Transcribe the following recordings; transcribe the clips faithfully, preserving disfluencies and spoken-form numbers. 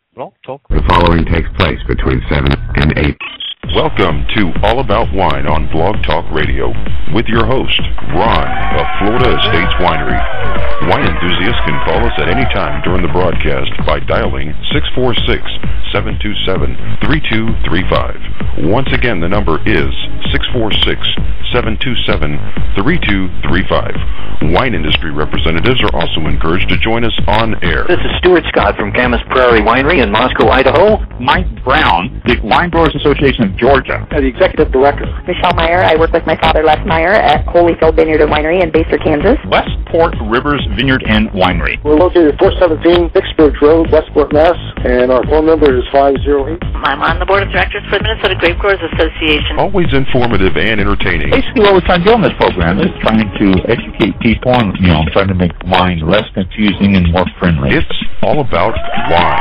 Blog Talk. The following takes place between seven and eight. Welcome to All About Wine on Blog Talk Radio with your host, Ron of Florida Estates Winery. Wine enthusiasts can call us at any time during the broadcast by dialing six four six, seven two seven, three two three five. Once again, the number is six four six, seven two seven, three two three five. Wine industry representatives are also encouraged to join us on air. This is Stuart Scott from Camas Prairie Winery in Moscow, Idaho. Mike Brown, the Wine Growers Association of Georgia. The executive director. Michelle Meyer. I work with my father, Les Meyer, at Holyfield Vineyard and Winery in Basehor, Kansas. Westport Rivers Vineyard and Winery. We're located at four seventeen Vicksburg Road, Westport, Mass. And our phone number is five oh eight. I'm on the board of directors for the Minnesota Grape Growers Association. Always informative and entertaining. Basically, what we're trying to do on this program is trying to educate people and, you know, trying to make wine less confusing and more friendly. It's all about wine.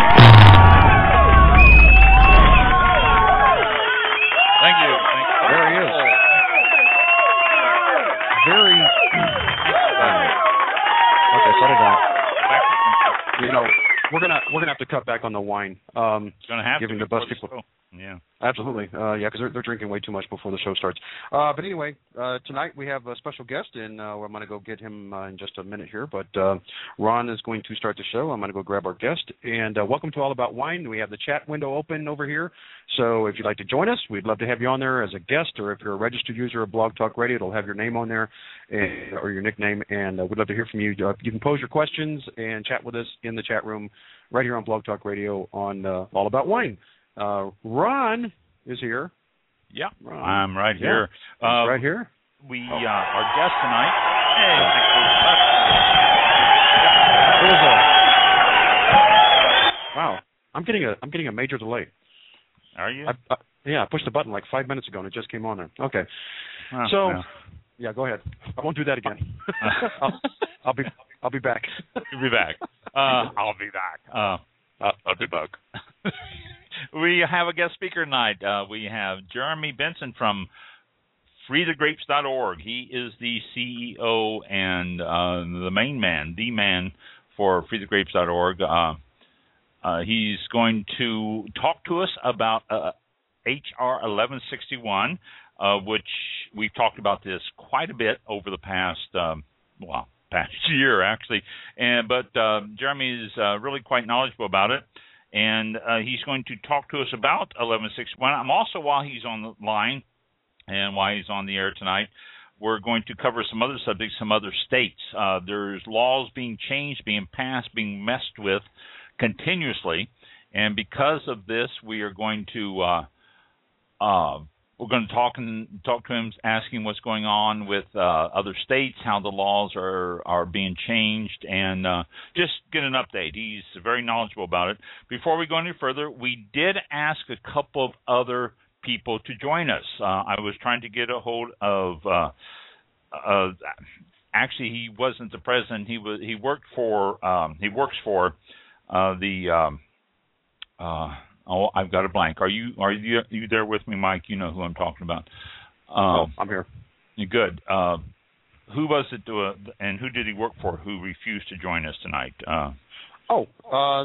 Thank you. Thank you. There he is. Very. Okay, shut it down. You know, we're gonna we're gonna have to cut back on the wine. Um, It's gonna have giving to the bus people. show. Yeah. Absolutely. Uh, yeah, because they're, they're drinking way too much before the show starts. Uh, but anyway, uh, tonight we have a special guest, and uh, I'm going to go get him uh, in just a minute here. But uh, Ron is going to start the show. I'm going to go grab our guest. And uh, welcome to All About Wine. We have the chat window open over here. So if you'd like to join us, we'd love to have you on there as a guest, or if you're a registered user of Blog Talk Radio, it'll have your name on there and, or your nickname, and uh, we'd love to hear from you. Uh, you can pose your questions and chat with us in the chat room right here on Blog Talk Radio on uh, All About Wine. Uh, Ron is here. Yeah, Ron. I'm right here. Yeah. Uh, right here. We uh, our guest tonight. Hey, Wow, I'm getting a I'm getting a major delay. are you? I, I, yeah, I pushed the button like five minutes ago and it just came on there. Okay, Oh, so yeah. yeah, go ahead. I won't do that again. I'll, I'll be I'll be back. You'll be back. Uh, I'll be back. Uh, Uh, I'll be back. we have a guest speaker tonight. Uh, we have Jeremy Benson from free the grapes dot org. He is the C E O and uh, the main man, the man for free the grapes dot org. Uh, uh, he's going to talk to us about uh, H R eleven sixty-one, uh, which we've talked about this quite a bit over the past, um, well, past year actually. And but uh, Jeremy is uh, really quite knowledgeable about it. And uh, he's going to talk to us about eleven sixty-one. I'm also, while he's on the line and while he's on the air tonight, we're going to cover some other subjects, some other states. Uh, there's laws being changed, being passed, being messed with continuously. And because of this, we are going to uh, uh, we're going to talk and talk to him, asking what's going on with uh, other states, how the laws are, are being changed, and uh, just get an update. He's very knowledgeable about it. Before we go any further, we did ask a couple of other people to join us. Uh, I was trying to get a hold of. Uh, uh, actually, he wasn't the president. He was. He worked for. Um, he works for uh, the. Um, uh, Oh, I've got a blank. Are you are you, are you there with me, Mike? You know who I'm talking about. Um, oh, I'm here. You're good. Uh, who was it, uh, and who did he work for who refused to join us tonight? Uh, oh, uh,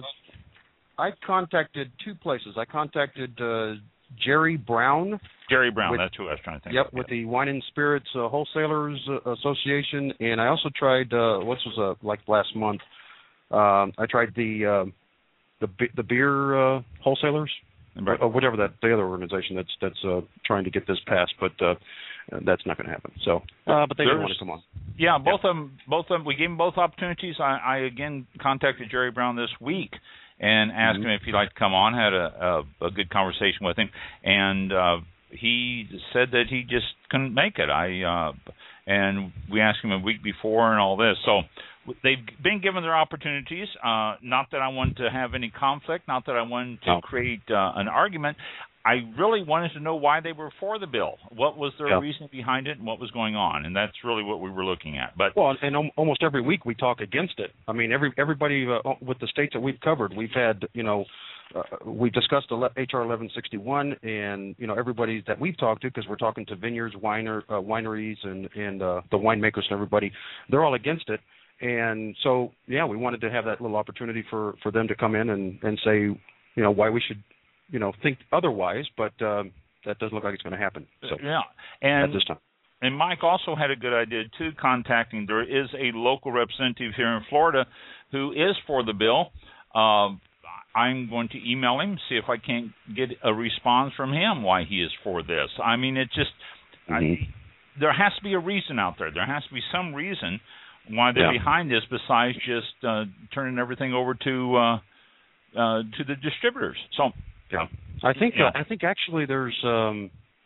I contacted two places. I contacted uh, Jerry Brown. Jerry Brown, with, that's who I was trying to think yep, of. Yep, with the Wine and Spirits uh, Wholesalers uh, Association, and I also tried, uh, what was uh, like last month, um, I tried the... Uh, The the beer uh, wholesalers, right. or whatever that the other organization that's that's uh, trying to get this passed, but uh, that's not going to happen. So, uh, but they didn't want to come on. Yeah, both yeah. of them. Both of them. We gave them both opportunities. I, I again contacted Jerry Brown this week and asked mm-hmm. him if he'd like to come on. Had a a, a good conversation with him, and uh, he said that he just couldn't make it. I uh, and we asked him a week before and all this. So. They've been given their opportunities. Uh, not that I want to have any conflict, not that I wanted to no. create uh, an argument. I really wanted to know why they were for the bill. What was their yeah. reason behind it and what was going on? And that's really what we were looking at. But Well, and um, almost every week we talk against it. I mean, every everybody uh, with the states that we've covered, we've had, you know, uh, we discussed H R eleven sixty-one, and, you know, everybody that we've talked to, because we're talking to vineyards, winer, uh, wineries, and, and uh, the winemakers and everybody, they're all against it. And so, yeah, we wanted to have that little opportunity for, for them to come in and, and say, you know, why we should, you know, think otherwise. But um, that doesn't look like it's going to happen. So yeah, and at this time. And Mike also had a good idea, too, contacting. There is a local representative here in Florida who is for the bill. Uh, I'm going to email him, see if I can't get a response from him why he is for this. I mean, it just mm-hmm. I, there has to be a reason out there. There has to be some reason why they're yeah. behind this besides just uh, turning everything over to uh, uh, to the distributors. So, yeah, I think yeah. uh, I think actually there's. Um,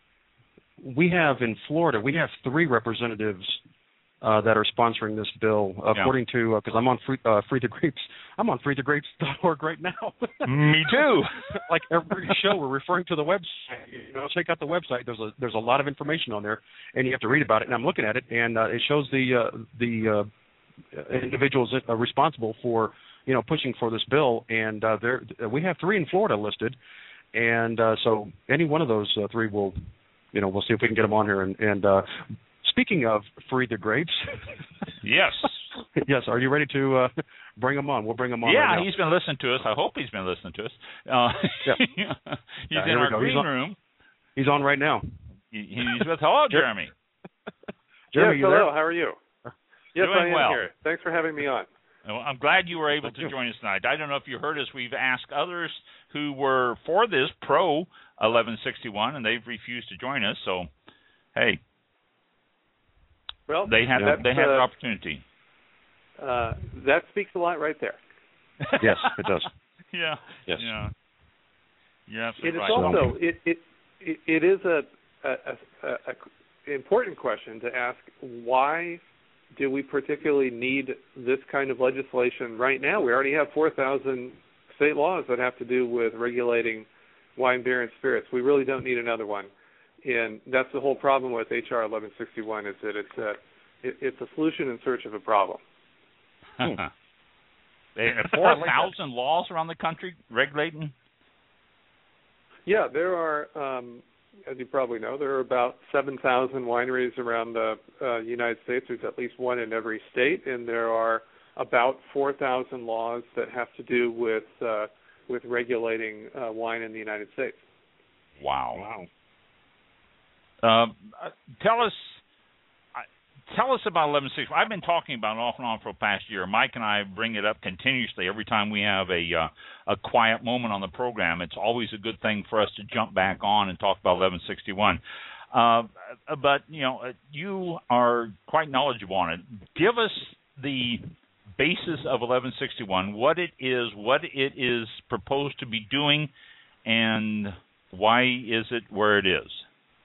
We have in Florida, we have three representatives uh, that are sponsoring this bill, according yeah. to, because uh, I'm on free, uh, Free the Grapes. I'm on free the grapes dot org right now. Me too. Like every show, we're referring to the website. You know, check out the website. There's a there's a lot of information on there, and you have to read about it. And I'm looking at it, and uh, it shows the uh, the uh, individuals uh, responsible for you know pushing for this bill, and uh, there we have three in Florida listed, and uh, so any one of those uh, three will. You know, we'll see if we can get them on here. And, and uh, speaking of Free the Grapes, yes, yes. Are you ready to uh, bring them on? We'll bring them on. Yeah, right now. He's been listening to us. I hope he's been listening to us. Uh, yeah. he's yeah, in our go. green he's on, room. He's on right now. He, he's with hello, Jeremy. Jeremy, yes, you hello. there? How are you? Yes, Doing I am well. here. Thanks for having me on. Well, I'm glad you were able to join us tonight. I don't know if you heard us. We've asked others who were for this pro eleven sixty-one, and they've refused to join us. So, hey, well, they have they have uh, an opportunity. Uh, that speaks a lot right there. Yes, it does. yeah. Yes. Yeah. Yeah. It is right. also it it it, it is a, a, a, a important question to ask. Why do we particularly need this kind of legislation right now? We already have four thousand state laws that have to do with regulating wine, beer, and spirits. We really don't need another one. And that's the whole problem with H R eleven sixty-one is that it's a, it, it's a solution in search of a problem. four thousand laws around the country regulating? Yeah, there are, um, as you probably know, there are about seven thousand wineries around the uh, United States. There's at least one in every state, and there are about four thousand laws that have to do with uh, with regulating uh, wine in the United States. Wow. Wow. Uh, tell us Tell us about eleven sixty-one. I've been talking about it off and on for the past year. Mike and I bring it up continuously every time we have a uh, a quiet moment on the program. It's always a good thing for us to jump back on and talk about eleven sixty-one. Uh, but, you know, you are quite knowledgeable on it. Give us the basis of eleven sixty-one, what it is, what it is proposed to be doing, and why is it where it is?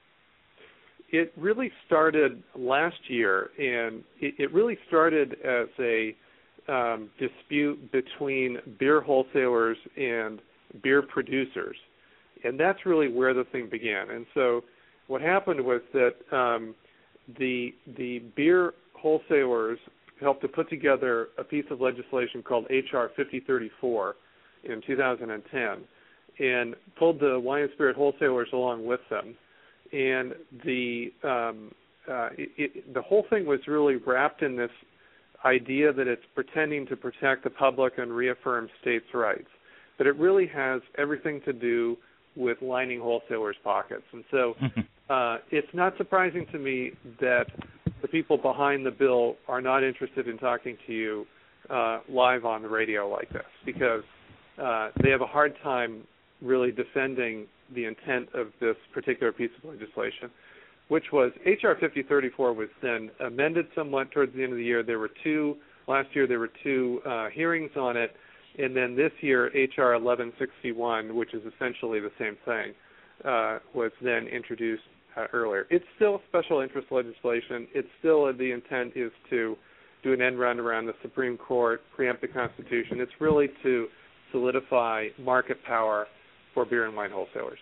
It really started last year, and it, it really started as a um, dispute between beer wholesalers and beer producers, and that's really where the thing began. And so what happened was that um, the the beer wholesalers helped to put together a piece of legislation called H R fifty thirty-four in two thousand ten and pulled the wine and spirit wholesalers along with them. And the um, uh, it, it, the whole thing was really wrapped in this idea that it's pretending to protect the public and reaffirm states' rights. But it really has everything to do with lining wholesalers' pockets. And so uh, it's not surprising to me that the people behind the bill are not interested in talking to you uh, live on the radio like this, because uh, they have a hard time really defending the intent of this particular piece of legislation, which was H R fifty thirty-four was then amended somewhat towards the end of the year. There were two, last year there were two uh, hearings on it, and then this year H R eleven sixty-one, which is essentially the same thing, uh, was then introduced uh, earlier. It's still special interest legislation. It's still, uh, the intent is to do an end run around the Supreme Court, preempt the Constitution. It's really to solidify market power for beer and wine wholesalers.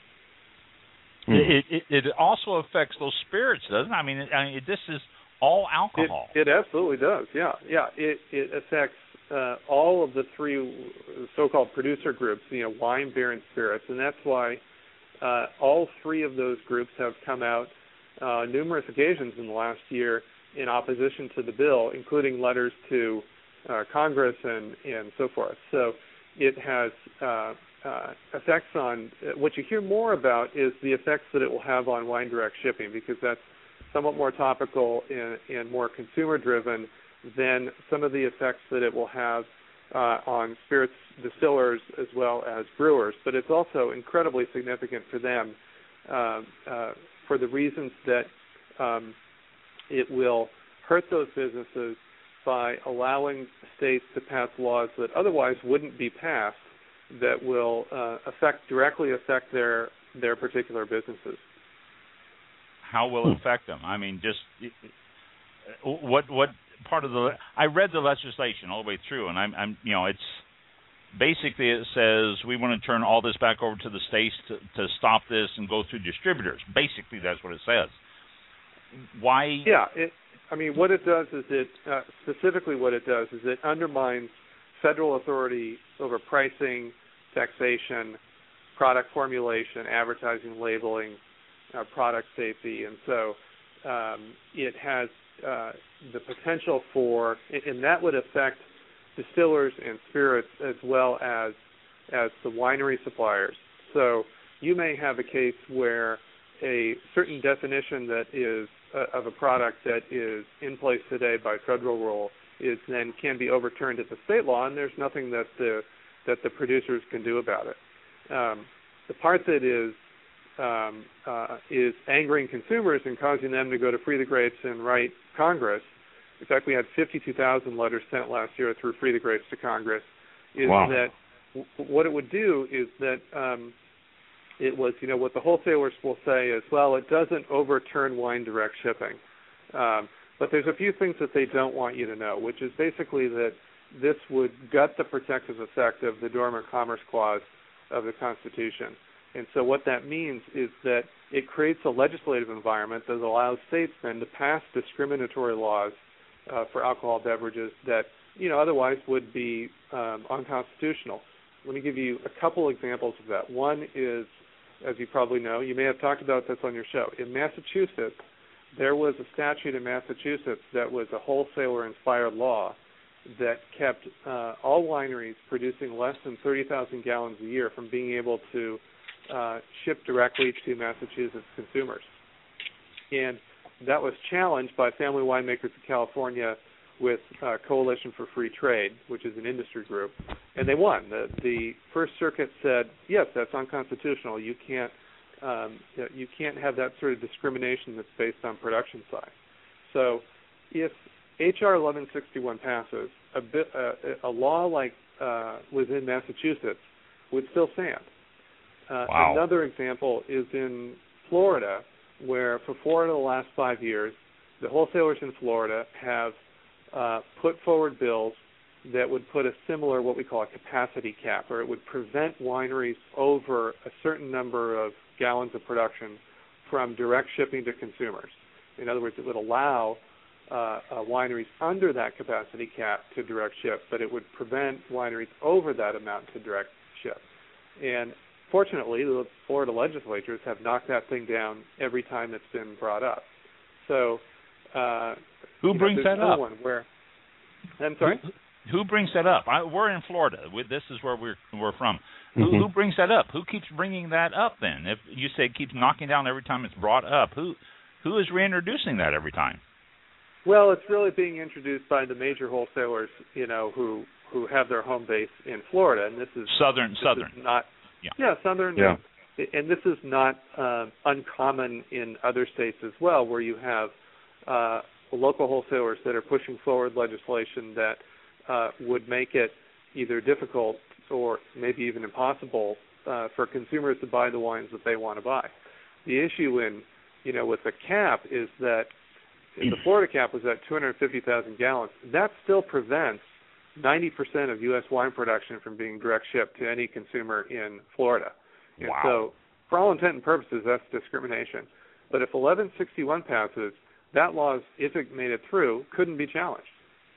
It, it, it also affects those spirits, doesn't it? I mean, it, I mean this is all alcohol. It, it absolutely does, yeah. Yeah, it, it affects uh, all of the three so-called producer groups, you know, wine, beer, and spirits, and that's why uh, all three of those groups have come out uh, numerous occasions in the last year in opposition to the bill, including letters to uh, Congress and, and so forth. So it has uh, uh, effects on, what you hear more about is the effects that it will have on wine direct shipping, because that's somewhat more topical and, and more consumer-driven than some of the effects that it will have uh, on spirits distillers as well as brewers. But it's also incredibly significant for them uh, uh, for the reasons that um, it will hurt those businesses by allowing states to pass laws that otherwise wouldn't be passed, that will uh, affect directly affect their their particular businesses. How will it affect them? I mean, just what what part of the I read the legislation all the way through, and I'm, I'm you know it's basically it says we want to turn all this back over to the states to, to stop this and go through distributors. Basically, that's what it says. Why? Yeah, it, I mean, what it does is it uh, specifically what it does is it undermines federal authority over pricing, taxation, product formulation, advertising, labeling, uh, product safety, and so um, it has uh, the potential for, and that would affect distillers and spirits as well as as the winery suppliers. So you may have a case where a certain definition that is uh, of a product that is in place today by federal rule is then can be overturned at the state law, and there's nothing that the that the producers can do about it. Um, the part that is um, uh, is angering consumers and causing them to go to Free the Grapes and write Congress. In fact, we had fifty-two thousand letters sent last year through Free the Grapes to Congress. Is wow. that w- what it would do is that um, it was, you know, what the wholesalers will say is, well, it doesn't overturn wine direct shipping. Um, But there's a few things that they don't want you to know, which is basically that this would gut the protective effect of the Dormant Commerce Clause of the Constitution. And so what that means is that it creates a legislative environment that allows states then to pass discriminatory laws uh, for alcohol beverages that, you know, otherwise would be um, unconstitutional. Let me give you a couple examples of that. One is, as you probably know, you may have talked about this on your show, in Massachusetts, there was a statute in Massachusetts that was a wholesaler-inspired law that kept uh, all wineries producing less than thirty thousand gallons a year from being able to uh, ship directly to Massachusetts consumers. And that was challenged by Family Winemakers of California with uh, Coalition for Free Trade, which is an industry group, and they won. The, the First Circuit said, yes, that's unconstitutional. You can't Um, you can't have that sort of discrimination that's based on production size. So if H R eleven sixty-one passes, a, bit, uh, a law like uh, was in Massachusetts would still stand. Uh, wow. Another example is in Florida, where for four of the last five years, the wholesalers in Florida have uh, put forward bills that would put a similar, what we call a capacity cap, or it would prevent wineries over a certain number of gallons of production from direct shipping to consumers. In other words, it would allow uh, uh, wineries under that capacity cap to direct ship, but it would prevent wineries over that amount to direct ship. And fortunately, the Florida legislatures have knocked that thing down every time it's been brought up. So, uh, who brings know, that up? One where, I'm sorry. Who, who brings that up? I, we're in Florida. We, this is where we're we're from. Mm-hmm. Who, who brings that up? Who keeps bringing that up? Then, if you say it keeps knocking down every time it's brought up, who who is reintroducing that every time? Well, it's really being introduced by the major wholesalers, you know, who who have their home base in Florida, and this is southern, this southern, is not yeah, yeah southern, yeah. And this is not uh, uncommon in other states as well, where you have uh, local wholesalers that are pushing forward legislation that uh, would make it either difficult or maybe even impossible uh, for consumers to buy the wines that they want to buy. The issue in, you know, with the cap is that if the Florida cap was at two hundred fifty thousand gallons, that still prevents ninety percent of U S wine production from being direct shipped to any consumer in Florida. And wow. so, for all intent and purposes, that's discrimination. But if eleven sixty-one passes, that law, if it made it through, couldn't be challenged.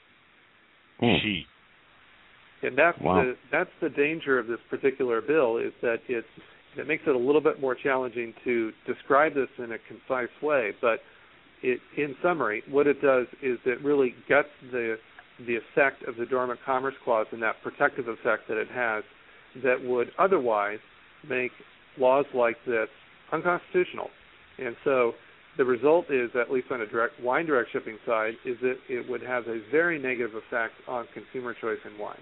Gee. And that's wow. the that's the danger of this particular bill, is that it's it makes it a little bit more challenging to describe this in a concise way. But it, in summary, what it does is it really guts the the effect of the Dormant Commerce Clause and that protective effect that it has that would otherwise make laws like this unconstitutional. And so the result is, at least on a direct wine direct shipping side, is that it would have a very negative effect on consumer choice in wine.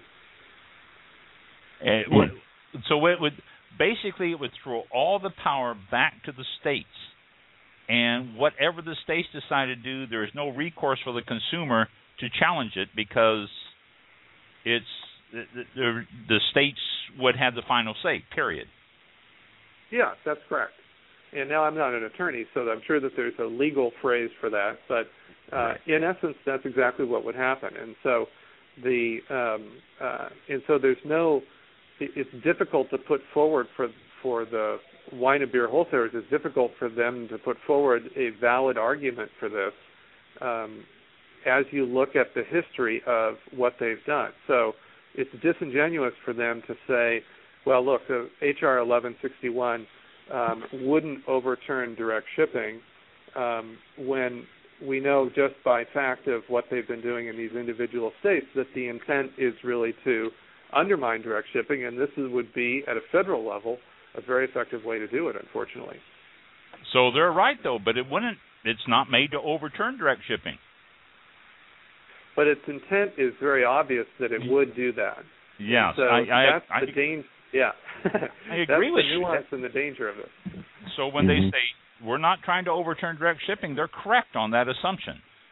It would, so it would basically it would throw all the power back to the states, and whatever the states decide to do, there is no recourse for the consumer to challenge it because it's the, the, the states would have the final say. Period. Yeah, that's correct. And now I'm not an attorney, so I'm sure that there's a legal phrase for that. But uh, in essence, that's exactly what would happen. And so the um, uh, and so there's no. It's difficult to put forward for for the wine and beer wholesalers. It's difficult for them to put forward a valid argument for this, um, as you look at the history of what they've done. So it's disingenuous for them to say, well, look, the H R eleven sixty-one um, wouldn't overturn direct shipping um, when we know just by fact of what they've been doing in these individual states that the intent is really to undermine direct shipping, and this is, would be, at a federal level, a very effective way to do it, unfortunately. So they're right, though, but it wouldn't. It's not made to overturn direct shipping. But its intent is very obvious that it would do that. Yes, so I, I, that's I, the danger. Yeah, I agree that's with the you. nuance and the danger of this. So when mm-hmm. they say we're not trying to overturn direct shipping, they're correct on that assumption.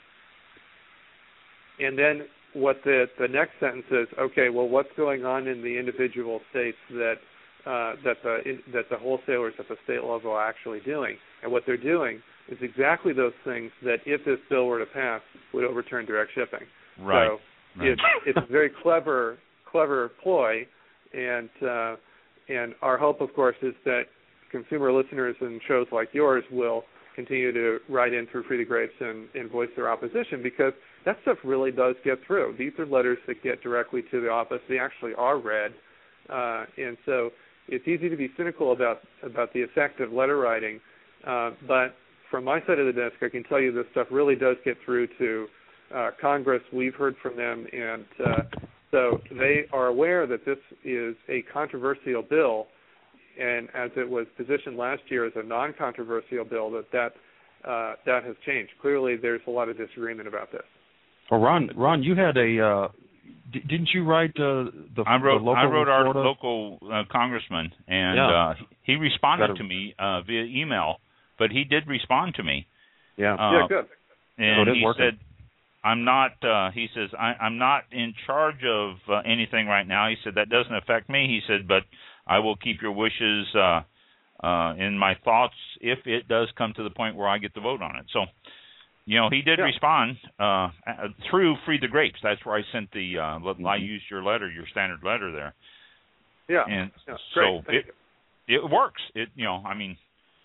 And then what the the next sentence is, okay, well, what's going on in the individual states that uh, that the in, that the wholesalers at the state level are actually doing? And what they're doing is exactly those things that, if this bill were to pass, would overturn direct shipping. Right. So right. It's, it's a very clever clever ploy, and uh, and our hope, of course, is that consumer listeners and shows like yours will continue to write in through Free the Grapes and, and voice their opposition, because that stuff really does get through. These are letters that get directly to the office. They actually are read. Uh, and so it's easy to be cynical about, about the effect of letter writing. Uh, but from my side of the desk, I can tell you this stuff really does get through to uh, Congress. We've heard from them. And uh, so they are aware that this is a controversial bill. And as it was positioned last year as a non-controversial bill, that that, uh, that has changed. Clearly, there's a lot of disagreement about this. Well, Ron, Ron, you had a uh, d- didn't you write uh, the I wrote the local I wrote our Florida? local uh, congressman, and yeah. uh, he responded Gotta, to me uh, via email, but he did respond to me. Yeah, uh, yeah, good. And so he working. said, "I'm not." Uh, he says, I, "I'm not in charge of uh, anything right now." He said that doesn't affect me. He said, "But I will keep your wishes uh, uh, in my thoughts if it does come to the point where I get to vote on it." So. You know, he did yeah. respond uh, through Free the Grapes. That's where I sent the. Uh, mm-hmm. I used your letter, your standard letter there. Yeah. And yeah. so Great. it you. it works. It you know, I mean,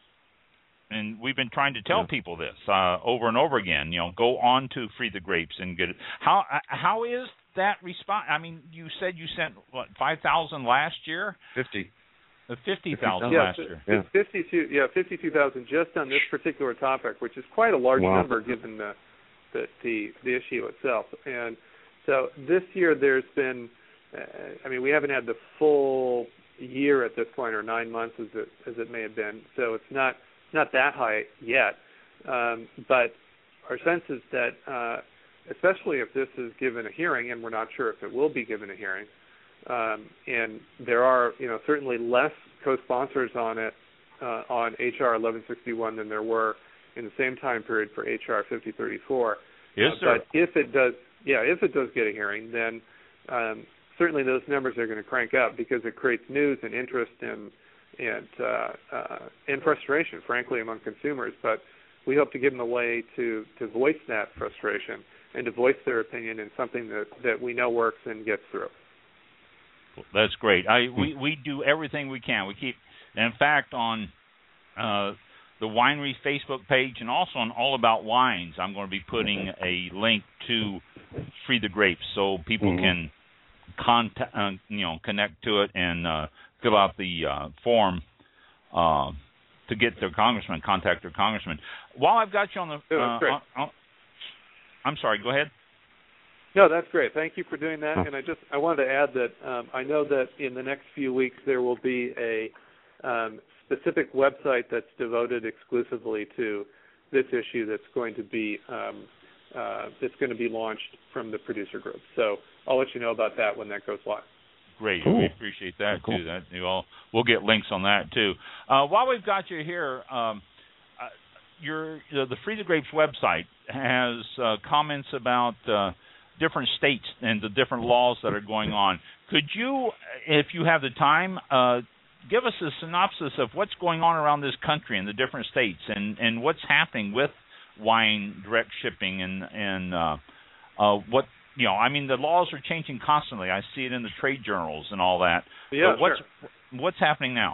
and we've been trying to tell yeah. people this uh, over and over again. You know, go on to Free the Grapes and get it. How how is that response? I mean, you said you sent what five thousand last year? Fifty. The fifty thousand yeah, last year. Yeah, fifty-two. Yeah, fifty-two thousand just on this particular topic, which is quite a large wow. number given the, the the the issue itself. And so this year there's been, uh, I mean, we haven't had the full year at this point, or nine months as it as it may have been. So it's not not that high yet. Um, but our sense is that, uh, especially if this is given a hearing, and we're not sure if it will be given a hearing. Um, and there are, you know, certainly less co-sponsors on it uh, on H R eleven sixty-one than there were in the same time period for H R fifty thirty-four. Yes, uh, sir. But if it does, yeah, if it does get a hearing, then um, certainly those numbers are going to crank up because it creates news and interest and and uh, uh, and frustration, frankly, among consumers. But we hope to give them a way to to voice that frustration and to voice their opinion in something that that we know works and gets through. That's great. I we, we do everything we can. We keep, in fact, on uh, the winery Facebook page and also on All About Wines, I'm going to be putting a link to Free the Grapes so people mm-hmm. can contact, uh, you know, connect to it and uh, fill out the uh, form uh, to get their congressman, contact their congressman. While I've got you on the, uh, oh, great. on, on, I'm sorry. Go ahead. No, that's great. Thank you for doing that. Oh. And I just I wanted to add that um, I know that in the next few weeks there will be a um, specific website that's devoted exclusively to this issue that's going to be um, uh, that's going to be launched from the producer group. So I'll let you know about that when that goes live. Great, cool. We appreciate that cool. too. That you all, we'll get links on that too. Uh, while we've got you here, um, uh, your uh, the Free the Grapes website has uh, comments about uh, different states and the different laws that are going on. Could you, if you have the time, uh, give us a synopsis of what's going on around this country in the different states and, and what's happening with wine direct shipping and and uh, uh, what you know? I mean, the laws are changing constantly. I see it in the trade journals and all that. Yeah, but what's sure. what's happening now?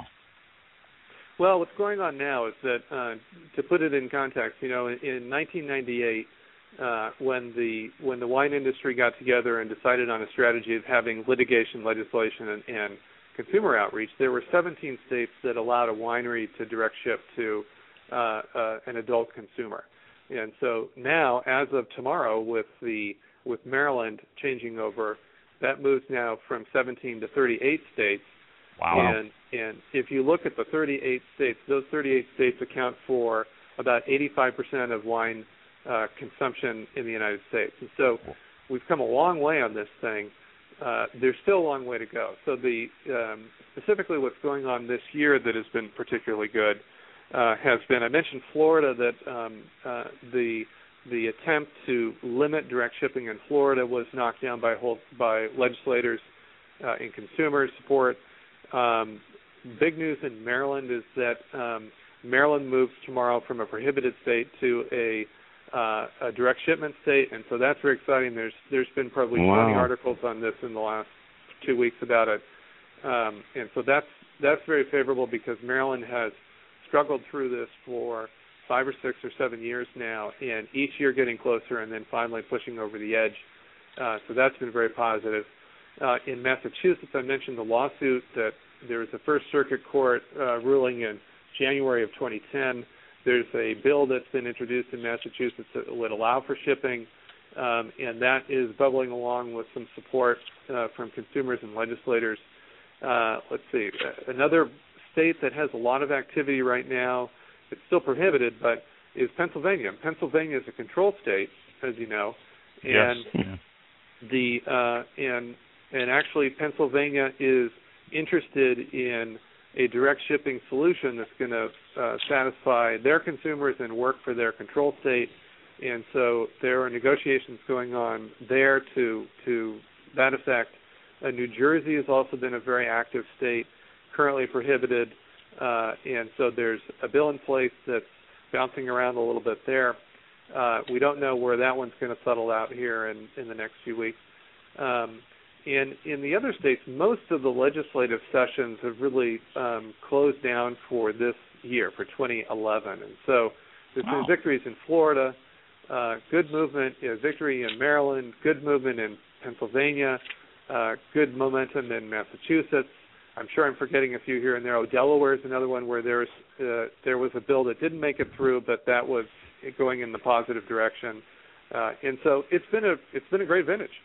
Well, what's going on now is that uh, to put it in context, you know, in, in nineteen ninety-eight. Uh, when the when the wine industry got together and decided on a strategy of having litigation, legislation, and, and consumer outreach, there were seventeen states that allowed a winery to direct ship to uh, uh, an adult consumer. And so now, as of tomorrow, with the with Maryland changing over, that moves now from seventeen to thirty-eight states. Wow! And and if you look at the thirty-eight states, those thirty-eight states account for about eighty-five percent of wine Uh, consumption in the United States. And so we've come a long way on this thing. Uh, there's still a long way to go. So the um, specifically what's going on this year that has been particularly good uh, has been, I mentioned Florida, that um, uh, the the attempt to limit direct shipping in Florida was knocked down by whole, by legislators uh, and consumer support. Um, big news in Maryland is that um, Maryland moves tomorrow from a prohibited state to a Uh, a direct shipment state, and so that's very exciting. There's there's been probably wow. twenty articles on this in the last two weeks about it, um, and so that's that's very favorable because Maryland has struggled through this for five or six or seven years now, and each year getting closer, and then finally pushing over the edge. Uh, so that's been very positive. Uh, in Massachusetts, I mentioned the lawsuit that there was a First Circuit Court uh, ruling in January of twenty ten. There's a bill that's been introduced in Massachusetts that would allow for shipping, um, and that is bubbling along with some support uh, from consumers and legislators. Uh, let's see, another state that has a lot of activity right now, it's still prohibited, but is Pennsylvania. Pennsylvania is a control state, as you know, and yes. Yeah. the uh, and and actually Pennsylvania is interested in a direct shipping solution that's going to uh, satisfy their consumers and work for their control state. And so there are negotiations going on there to to that effect. Uh, New Jersey has also been a very active state, currently prohibited. Uh, and so there's a bill in place that's bouncing around a little bit there. Uh, we don't know where that one's going to settle out here in, in the next few weeks. Um, And in the other states, most of the legislative sessions have really um, closed down for this year, for twenty eleven. And so there's wow. been victories in Florida, uh, good movement, you know, victory in Maryland, good movement in Pennsylvania, uh, good momentum in Massachusetts. I'm sure I'm forgetting a few here and there. Oh, Delaware is another one where there's uh, there was a bill that didn't make it through, but that was going in the positive direction. Uh, and so it's been a it's been a great vintage.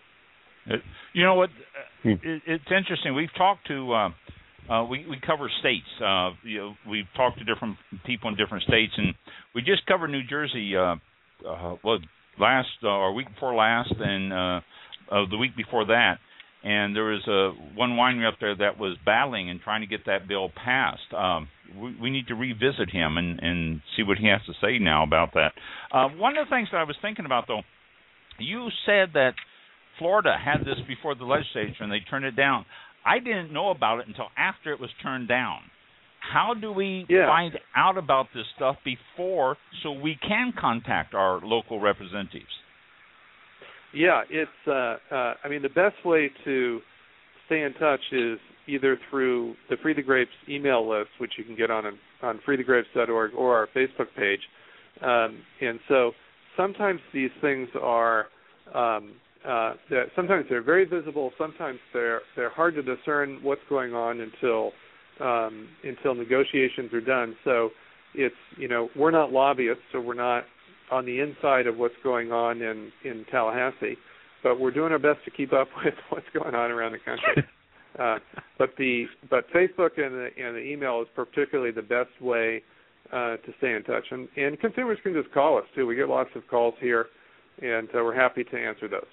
It, you know what? It, it's interesting. We've talked to uh, uh, we we cover states. Uh, you know, we've talked to different people in different states, and we just covered New Jersey. Uh, uh, well, last uh, or week before last, and uh, uh, the week before that. And there was a one winery up there that was battling and trying to get that bill passed. Um, we, we need to revisit him and, and see what he has to say now about that. Uh, one of the things that I was thinking about, though, you said that Florida had this before the legislature and they turned it down. I didn't know about it until after it was turned down. How do we yeah. find out about this stuff before so we can contact our local representatives? Yeah, it's, uh, uh, I mean, the best way to stay in touch is either through the Free the Grapes email list, which you can get on on free the grapes dot org, or our Facebook page. Um, and so sometimes these things are um, Uh, that sometimes they're very visible. Sometimes they're they're hard to discern what's going on until um, until negotiations are done. So it's you know we're not lobbyists, so we're not on the inside of what's going on in in Tallahassee. but we're doing our best to keep up with what's going on around the country. uh, but the but Facebook and the and the email is particularly the best way uh, to stay in touch, and and consumers can just call us too. We get lots of calls here, and uh, we're happy to answer those.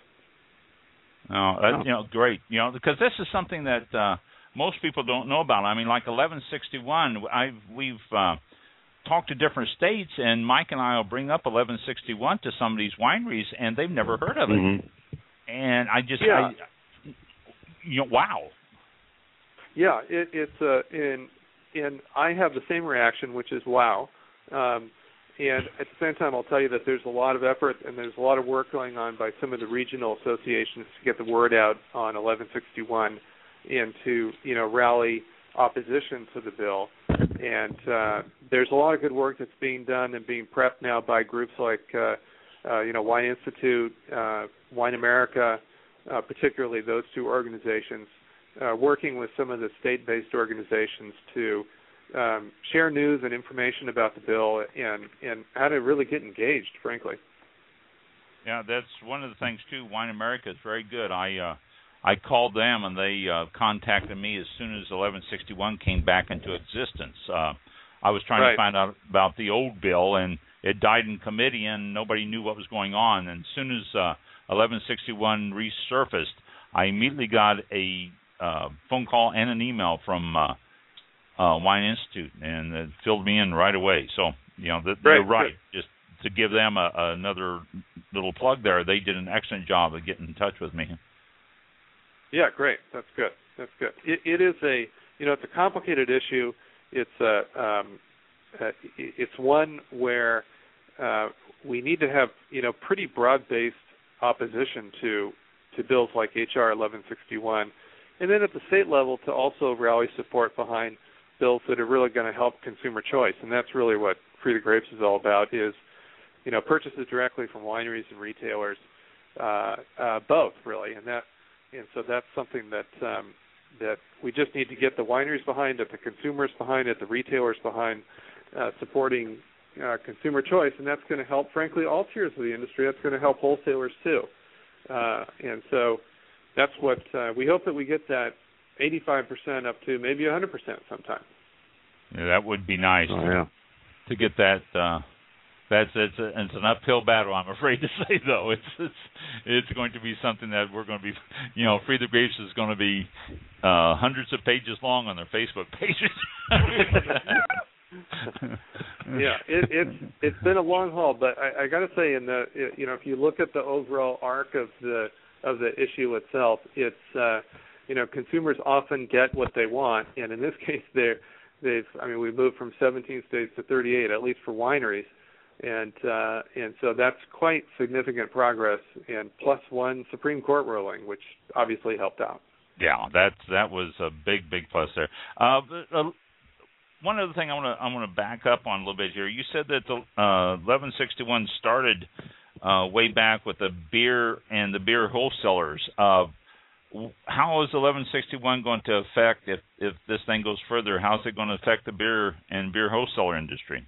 Oh, uh, you know, great. You know, because this is something that uh, most people don't know about. I mean, like eleven sixty-one, I've we've uh, talked to different states, and Mike and I will bring up eleven sixty-one to some of these wineries, and they've never heard of it. Mm-hmm. And I just, yeah. I, you know, wow. Yeah, it, it's uh, and and I have the same reaction, which is wow. Um, and at the same time, I'll tell you that there's a lot of effort and there's a lot of work going on by some of the regional associations to get the word out on eleven sixty-one and to, you know, rally opposition to the bill. And uh, there's a lot of good work that's being done and being prepped now by groups like, uh, uh, you know, Wine Institute, uh, Wine America, uh, particularly those two organizations, uh, working with some of the state-based organizations to um, share news and information about the bill and, and how to really get engaged, frankly. Yeah, that's one of the things, too. Wine America is very good. I uh, I called them, and they uh, contacted me as soon as eleven sixty-one came back into existence. Uh, I was trying right. to find out about the old bill, and it died in committee, and nobody knew what was going on. And as soon as uh, eleven sixty-one resurfaced, I immediately got a uh, phone call and an email from uh, uh, Wine Institute, and it filled me in right away. So, you know, the, right. you're right. Just to give them a, another little plug there, they did an excellent job of getting in touch with me. Yeah, great. That's good. That's good. It, it is a, you know, it's a complicated issue. It's a, um, uh, it's one where uh, we need to have, you know, pretty broad-based opposition to to bills like H R eleven sixty-one, and then at the state level to also rally support behind bills that are really going to help consumer choice. And that's really what Free the Grapes is all about, is, you know, purchases directly from wineries and retailers, uh, uh, both really, and that. And so that's something that um, that we just need to get the wineries behind it, the consumers behind it, the retailers behind, uh, supporting uh, consumer choice, and that's going to help, frankly, all tiers of the industry. That's going to help wholesalers too. Uh, and so that's what uh, we hope that we get that eighty-five percent up to maybe one hundred percent sometime. Yeah, that would be nice oh, yeah. to get that. Uh, That's it's, a, it's an uphill battle, I'm afraid to say, though. It's it's it's going to be something that we're going to be, you know, Free the Grapes is going to be uh, hundreds of pages long on their Facebook pages. yeah, it, it's it's been a long haul, but I, I got to say, in the you know, if you look at the overall arc of the of the issue itself, it's uh, you know, consumers often get what they want, and in this case, they're they've I mean, we moved from seventeen states to thirty-eight, at least for wineries. And uh, and so that's quite significant progress, and plus one Supreme Court ruling, which obviously helped out. Yeah, that that was a big, big plus there. Uh, uh, one other thing I want to I want to back up on a little bit here. You said that the uh, eleven sixty-one started uh, way back with the beer and the beer wholesalers. Uh, how is eleven sixty-one going to affect, if if this thing goes further? How is it going to affect the beer and beer wholesaler industry?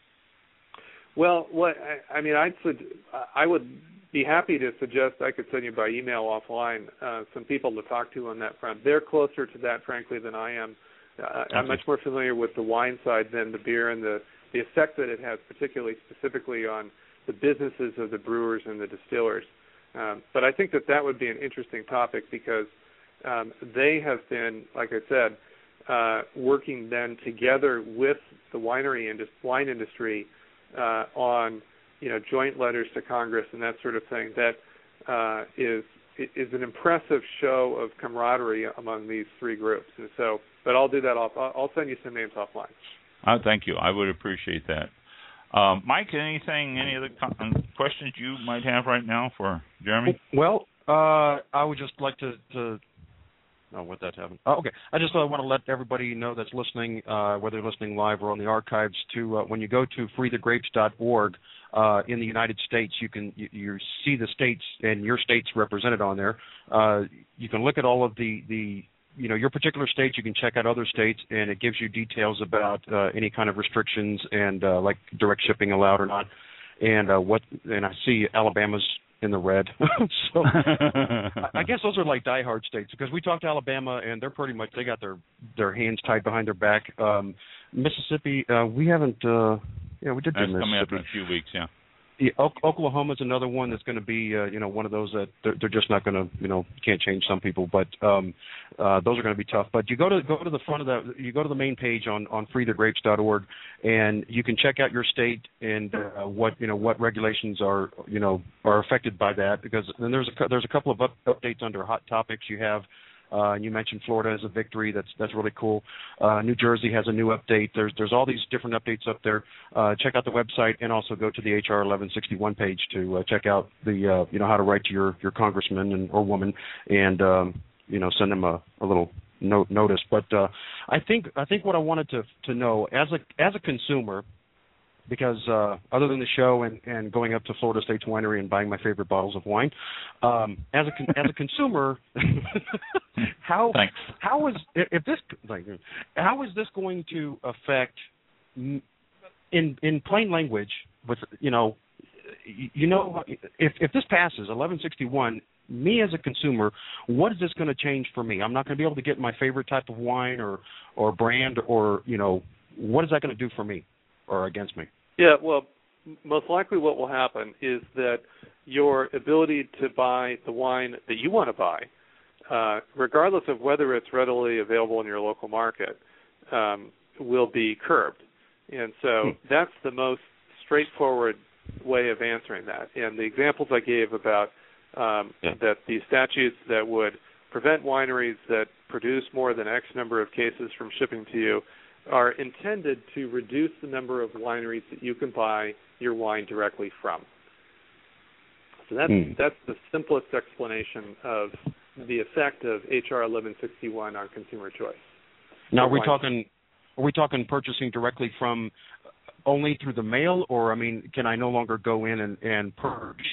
Well, what I, I mean, I'd I would be happy to suggest I could send you by email offline uh, some people to talk to on that front. They're closer to that, frankly, than I am. Uh, okay. I'm much more familiar with the wine side than the beer and the, the effect that it has, particularly specifically on the businesses of the brewers and the distillers. Um, but I think that that would be an interesting topic because um, they have been, like I said, uh, working then together with the winery indus- wine industry Uh, on, you know, joint letters to Congress and that sort of thing. That uh, is is an impressive show of camaraderie among these three groups. And so, but I'll do that off. I'll send you some names offline. Uh, thank you. I would appreciate that. Um, Mike, anything, any other co- questions you might have right now for Jeremy? Well, uh, I would just like to. to Oh, what that happened? Oh, okay. I just uh, want to let everybody know that's listening, uh, whether they're listening live or on the archives, to uh, when you go to free the grapes dot org uh, in the United States, you can you, you see the states and your states represented on there. Uh, you can look at all of the, the you know your particular states. You can check out other states, and it gives you details about uh, any kind of restrictions and uh, like direct shipping allowed or not. And uh, what and I see Alabama's in the red. So I guess those are like diehard states because we talked to Alabama and they're pretty much they got their their hands tied behind their back. Um, Mississippi, uh, we haven't. Uh, yeah, we did do That's Mississippi. coming up in a few weeks. Yeah. Yeah, Oklahoma's another one that's going to be, uh, you know, one of those that they're, they're just not going to, you know, can't change some people, but um, uh, those are going to be tough. But you go to go to the front of that, you go to the main page on on free the grapes dot org, and you can check out your state and uh, what you know what regulations are, you know, are affected by that. Because then there's a there's a couple of up, updates under hot topics. You have. Uh, and you mentioned Florida as a victory. That's that's really cool. Uh, New Jersey has a new update. There's there's all these different updates up there. Uh, check out the website and also go to the H R eleven sixty-one page to uh, check out the uh, you know how to write to your, your congressman and or woman and um, you know send them a, a little note notice. But uh, I think I think what I wanted to to know as a as a consumer. Because uh, other than the show and, and going up to Florida State's Winery and buying my favorite bottles of wine, um, as a con- as a consumer, how Thanks. how is if this like how is this going to affect in in plain language? With you know, you know, if if this passes eleven sixty-one, me as a consumer, what is this going to change for me? I'm not going to be able to get my favorite type of wine or or brand or you know, what is that going to do for me? Or against me? Yeah, well, most likely what will happen is that your ability to buy the wine that you want to buy, uh, regardless of whether it's readily available in your local market, um, will be curbed. And so hmm. that's the most straightforward way of answering that. And the examples I gave about um, yeah. that the statutes that would prevent wineries that produce more than X number of cases from shipping to you are intended to reduce the number of wineries that you can buy your wine directly from. So that's mm. that's the simplest explanation of the effect of H R eleven sixty-one on consumer choice. Now, are we talking are we talking purchasing directly from only through the mail, or I mean, can I no longer go in and, and purchase?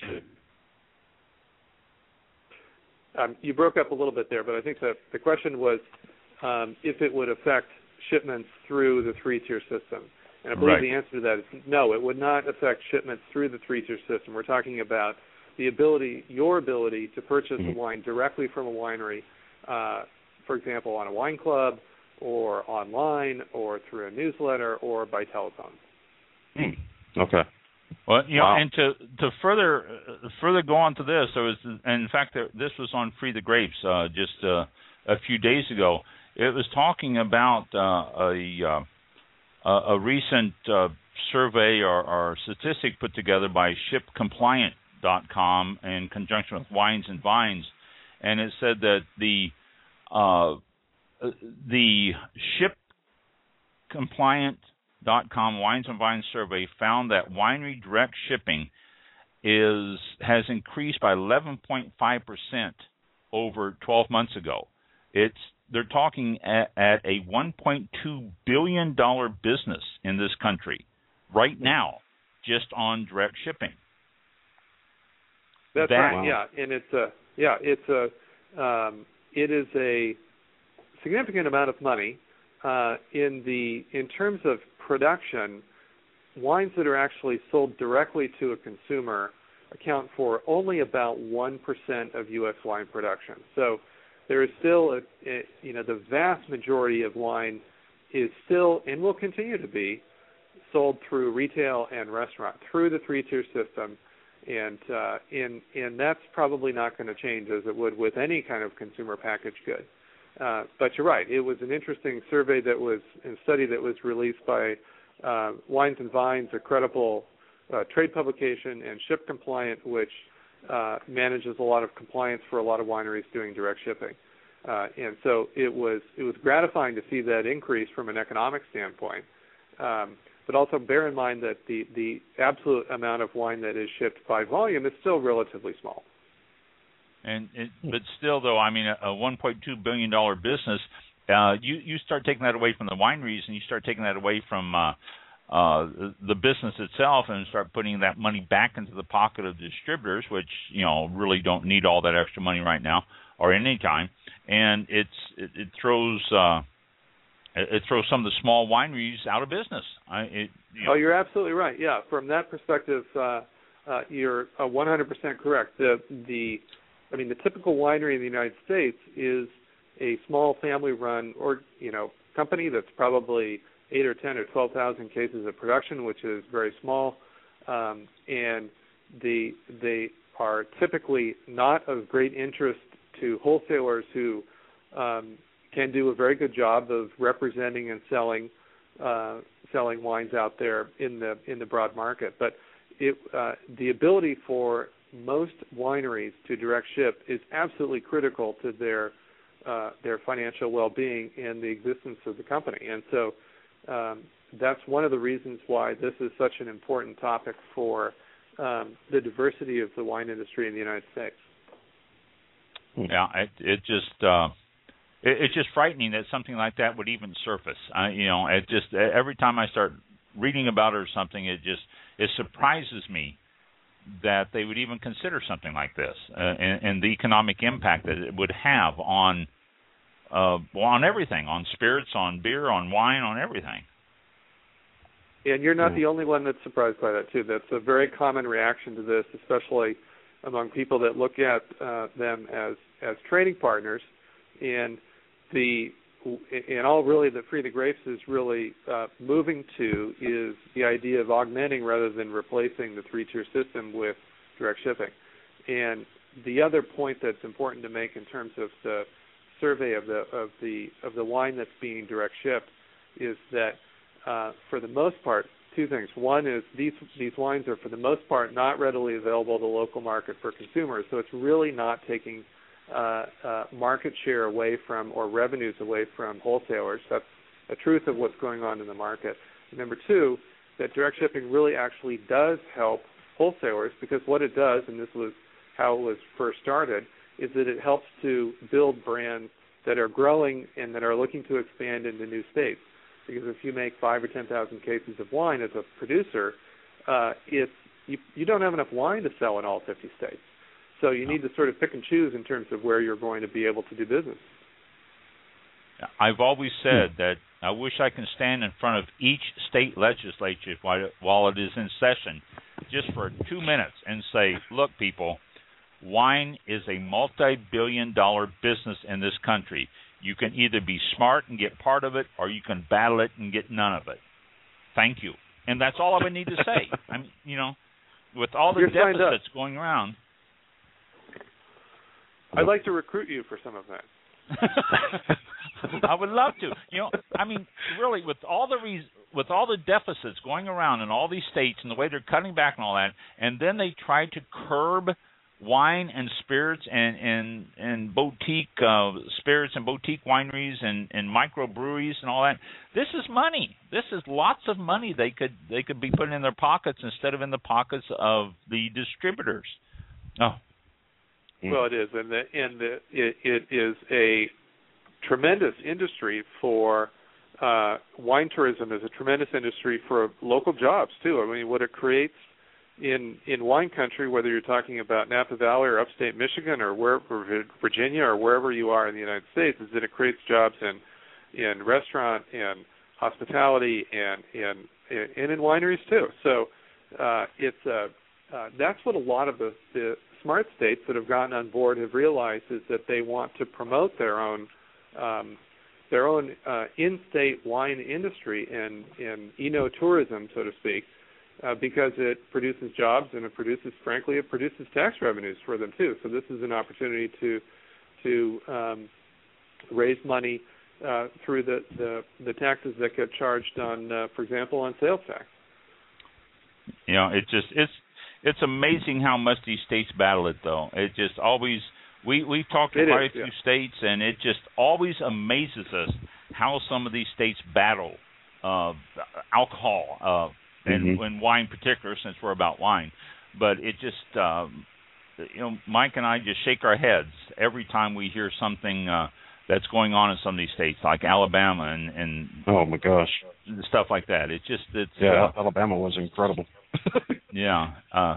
Um, you broke up a little bit there, but I think that the question was um, if it would affect shipments through the three-tier system. And I believe right. the answer to that is no, it would not affect shipments through the three-tier system. We're talking about the ability, your ability to purchase mm-hmm. a wine directly from a winery, uh, for example, on a wine club or online or through a newsletter or by telephone. Mm. Okay. Well, you know, wow. and to to further uh, further go on to this, there was, and in fact, there, this was on Free the Grapes uh, just uh, a few days ago. It was talking about uh, a uh, a recent uh, survey or, or statistic put together by ship compliant dot com in conjunction with Wines and Vines, and it said that the uh, the ship compliant dot com Wines and Vines survey found that winery direct shipping is has increased by eleven point five percent over twelve months ago. It's They're talking at, at a one point two billion dollars business in this country right now, just on direct shipping. That's that, right. wow. Yeah, and it's a yeah, it's a um, it is a significant amount of money uh, in the in terms of production. Wines that are actually sold directly to a consumer account for only about one percent of U S wine production. So there is still, a, a, you know, the vast majority of wine is still and will continue to be sold through retail and restaurant, through the three-tier system, and uh, and, and that's probably not going to change as it would with any kind of consumer packaged good. Uh, but you're right, it was an interesting survey that was, and study that was released by uh, Wines and Vines, a credible uh, trade publication, and Ship Compliant, which Uh, manages a lot of compliance for a lot of wineries doing direct shipping, uh, and so it was it was gratifying to see that increase from an economic standpoint. Um, but also bear in mind that the the absolute amount of wine that is shipped by volume is still relatively small. And it, but still, though, I mean, a, a one point two billion dollars business, uh, you you start taking that away from the wineries, and you start taking that away from uh, Uh, the business itself, and start putting that money back into the pocket of distributors, which you know really don't need all that extra money right now or any time, and it's it, it throws uh, it, it throws some of the small wineries out of business. I, it, you know. Oh, you're absolutely right. Yeah, from that perspective, uh, uh, you're uh, one hundred percent correct. The the I mean, the typical winery in the United States is a small family-run or you know company that's probably eight or ten or twelve thousand cases of production, which is very small, um, and the they are typically not of great interest to wholesalers who um, can do a very good job of representing and selling uh, selling wines out there in the in the broad market. But it, uh, the ability for most wineries to direct ship is absolutely critical to their uh, their financial well-being and the existence of the company. And so um, that's one of the reasons why this is such an important topic for um, the diversity of the wine industry in the United States. Yeah, it, it just uh, it, it's just frightening that something like that would even surface. I, you know, it just every time I start reading about it or something, it just it surprises me that they would even consider something like this, uh, and, and the economic impact that it would have on uh, on everything, on spirits, on beer, on wine, on everything. And you're not the only one that's surprised by that, too. That's a very common reaction to this, especially among people that look at uh, them as, as trading partners. And the and all really that Free the Grapes is really uh, moving to is the idea of augmenting rather than replacing the three-tier system with direct shipping. And the other point that's important to make in terms of the survey of the of the of the wine that's being direct shipped is that uh, for the most part, two things. One is these these wines are for the most part not readily available to the local market for consumers, so it's really not taking Uh, uh, market share away from or revenues away from wholesalers. That's the truth of what's going on in the market. And number two, that direct shipping really actually does help wholesalers because what it does, and this was how it was first started, is that it helps to build brands that are growing and that are looking to expand into new states. Because if you make five or ten thousand cases of wine as a producer, uh, it's you, you don't have enough wine to sell in all fifty states. So you need to sort of pick and choose in terms of where you're going to be able to do business. I've always said that I wish I can stand in front of each state legislature while it is in session just for two minutes and say, look, people, wine is a multi-billion dollar business in this country. You can either be smart and get part of it or you can battle it and get none of it. Thank you. And that's all I would need to say. I mean, you know, with all the You're deficits going around, I'd like to recruit you for some of that. I would love to. You know, I mean, really, with all the re- with all the deficits going around in all these states and the way they're cutting back and all that, and then they try to curb wine and spirits and and, and boutique uh, spirits and boutique wineries and, and microbreweries and all that. This is money. This is lots of money they could they could be putting in their pockets instead of in the pockets of the distributors. Oh. Well, it is, and the, and the, it, it is a tremendous industry for uh, wine tourism. Is a tremendous industry for local jobs too. I mean, what it creates in in wine country, whether you're talking about Napa Valley or upstate Michigan or wherever Virginia or wherever you are in the United States, is that it creates jobs in in restaurant and hospitality and and and in wineries too. So uh, it's uh, uh, that's what a lot of the, the smart states that have gotten on board have realized is that they want to promote their own um, their own uh, in-state wine industry and, and eno-tourism, so to speak, uh, because it produces jobs and it produces, frankly, it produces tax revenues for them too. So this is an opportunity to to um, raise money uh, through the, the, the taxes that get charged on, uh, for example, on sales tax. You know, it just it's. It's amazing how much these states battle it, though. It just always we we've talked to it quite is, a few yeah. states, and it just always amazes us how some of these states battle uh, alcohol uh, and, mm-hmm. and wine, in particular, since we're about wine. But it just um, you know, Mike and I just shake our heads every time we hear something uh, that's going on in some of these states, like Alabama and, and oh my gosh, stuff like that. It's just it's yeah, uh, Alabama was incredible. yeah. Uh,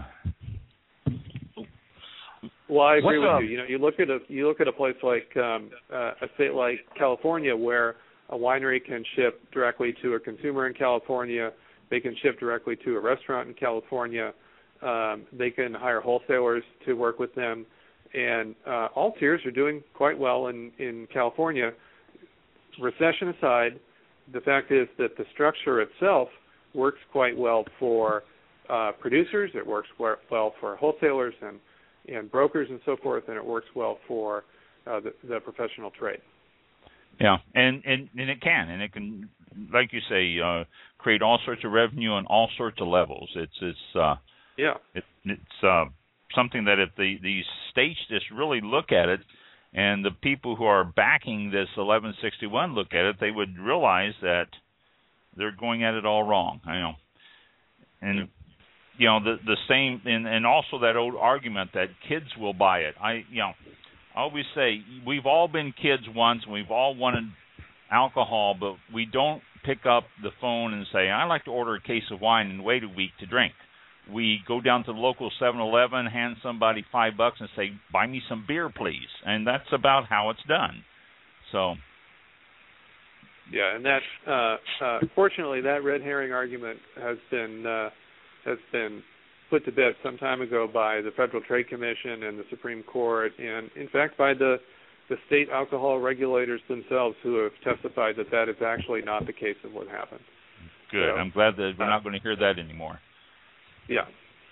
well, I agree What's with up? you. You know, you look at a you look at a place like um, uh, a state like California, where a winery can ship directly to a consumer in California. They can ship directly to a restaurant in California. Um, they can hire wholesalers to work with them, and uh, all tiers are doing quite well in, in California. Recession aside, the fact is that the structure itself works quite well for uh, producers. It works well for wholesalers and, and brokers and so forth, and it works well for uh, the, the professional trade. Yeah, and, and, and it can, and it can, like you say, uh, create all sorts of revenue on all sorts of levels. It's it's uh, yeah, it, it's uh, something that if the these states just really look at it, and the people who are backing this eleven sixty-one look at it, they would realize that they're going at it all wrong. I know, and yeah. you know the the same, and, and also that old argument that kids will buy it. I you know. I always say we've all been kids once, and we've all wanted alcohol, but we don't pick up the phone and say, I'd like to order a case of wine and wait a week to drink. We go down to the local seven eleven, hand somebody five bucks and say, buy me some beer, please. And that's about how it's done. So. Yeah, and that, uh, uh, fortunately, that red herring argument has been uh, has been put to bed some time ago by the Federal Trade Commission and the Supreme Court, and in fact by the the state alcohol regulators themselves, who have testified that that is actually not the case of what happened. Good. So, I'm glad that we're not going to hear that anymore. Yeah.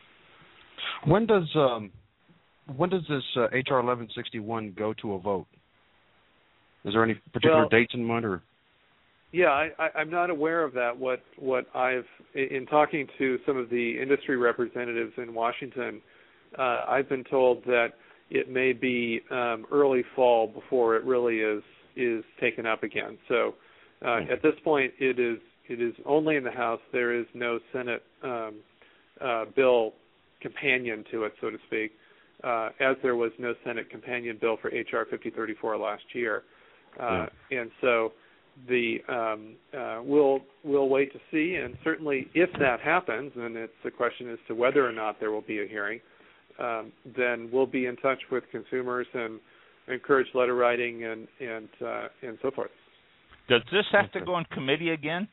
When does um, when does this uh, H R eleven sixty-one go to a vote? Is there any particular well, dates in mind, or? Yeah, I, I, I'm not aware of that. What what I've in talking to some of the industry representatives in Washington, uh, I've been told that it may be um, early fall before it really is is taken up again. So uh, at this point, it is it is only in the House. There is no Senate um, uh, bill companion to it, so to speak, uh, as there was no Senate companion bill for H R fifty thirty-four last year, uh, yeah. and so. The um, uh, we'll we'll wait to see, and certainly if that happens, and it's the question as to whether or not there will be a hearing, um, then we'll be in touch with consumers and encourage letter writing and and uh, and so forth. Does this have to go in committee again?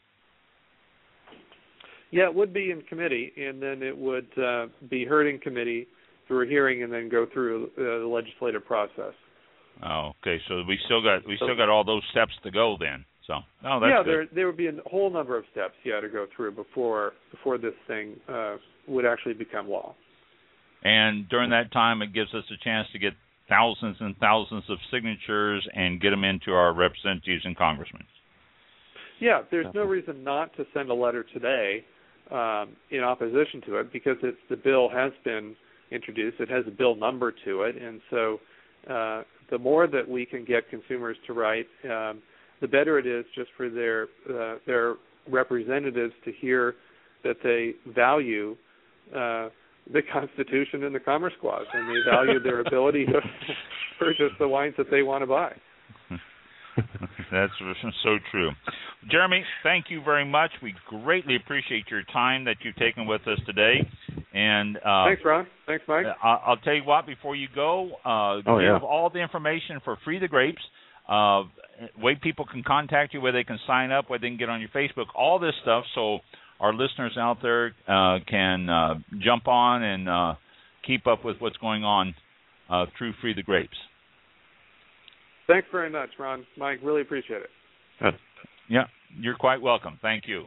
Yeah, it would be in committee, and then it would uh, be heard in committee through a hearing, and then go through uh, the legislative process. Oh, okay. So we still got we still got all those steps to go then. So, oh, that's yeah, good. there there would be a whole number of steps yeah to go through before before this thing uh, would actually become law. And during that time, it gives us a chance to get thousands and thousands of signatures and get them into our representatives and congressmen. Yeah, there's no reason not to send a letter today um, in opposition to it, because it's the bill has been introduced. It has a bill number to it, and so uh, the more that we can get consumers to write, um, the better it is just for their uh, their representatives to hear that they value uh, the Constitution and the Commerce Clause, and they value their ability to purchase the wines that they want to buy. That's so true. Jeremy, thank you very much. We greatly appreciate your time that you've taken with us today. And uh, Thanks, Ron. Thanks, Mike. I'll tell you what, before you go, uh, oh, give yeah. all the information for Free the Grapes, uh, way people can contact you, where they can sign up, where they can get on your Facebook, all this stuff, so our listeners out there uh, can uh, jump on and uh, keep up with what's going on uh, through Free the Grapes. Thanks very much, Ron. Mike, really appreciate it. Good. Yeah, you're quite welcome. Thank you.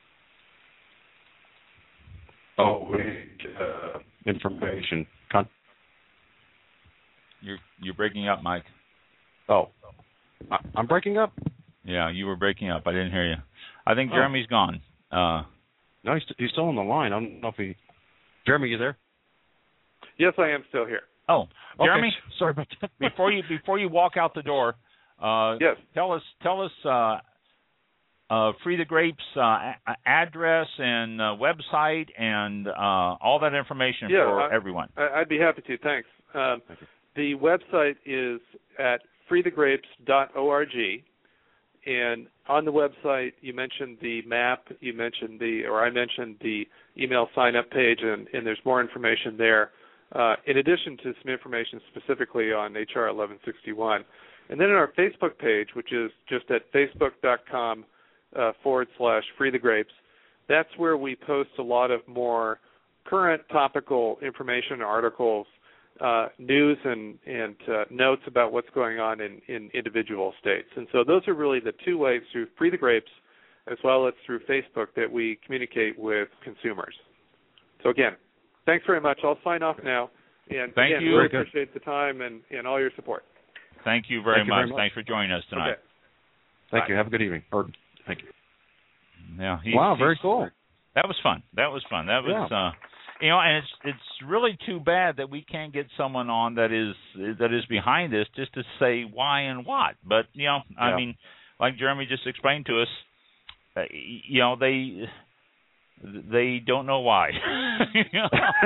Oh, uh, information. Con- you're you're breaking up, Mike. Oh, I'm breaking up? Yeah, you were breaking up. I didn't hear you. I think Jeremy's oh. gone. Uh, no, he's, he's still on the line. I don't know if he... Jeremy, you there? Yes, I am still here. Oh, Jeremy, okay. Sorry about that. before you before you walk out the door, uh, yes. tell us tell us uh, uh, Free the Grapes uh, a- address and uh, website and uh, all that information yeah, for I, everyone. I'd be happy to. Thanks. Um, Thank you. The website is at free the grapes dot org, and on the website you mentioned the map, you mentioned the, or I mentioned the email sign-up page, and, and there's more information there. Uh, in addition to some information specifically on H R eleven sixty-one. And then in our Facebook page, which is just at facebook.com uh, forward slash free the grapes, that's where we post a lot of more current topical information, articles, uh, news, and, and uh, notes about what's going on in, in individual states. And so those are really the two ways through Free the Grapes as well as through Facebook that we communicate with consumers. So again, thanks very much. I'll sign off now. And Thank again, you. really appreciate the time and, and all your support. Thank you very, thank you much. very much. Thanks for joining us tonight. Okay. Thank Bye. you. Have a good evening. Or thank you. Yeah. He, wow, very cool. That was fun. That was fun. That was, yeah. uh, you know, and it's it's really too bad that we can't get someone on that is that is behind this just to say why and what. But you know, I yeah. mean, like Jeremy just explained to us, uh, you know, they they don't know why. you know?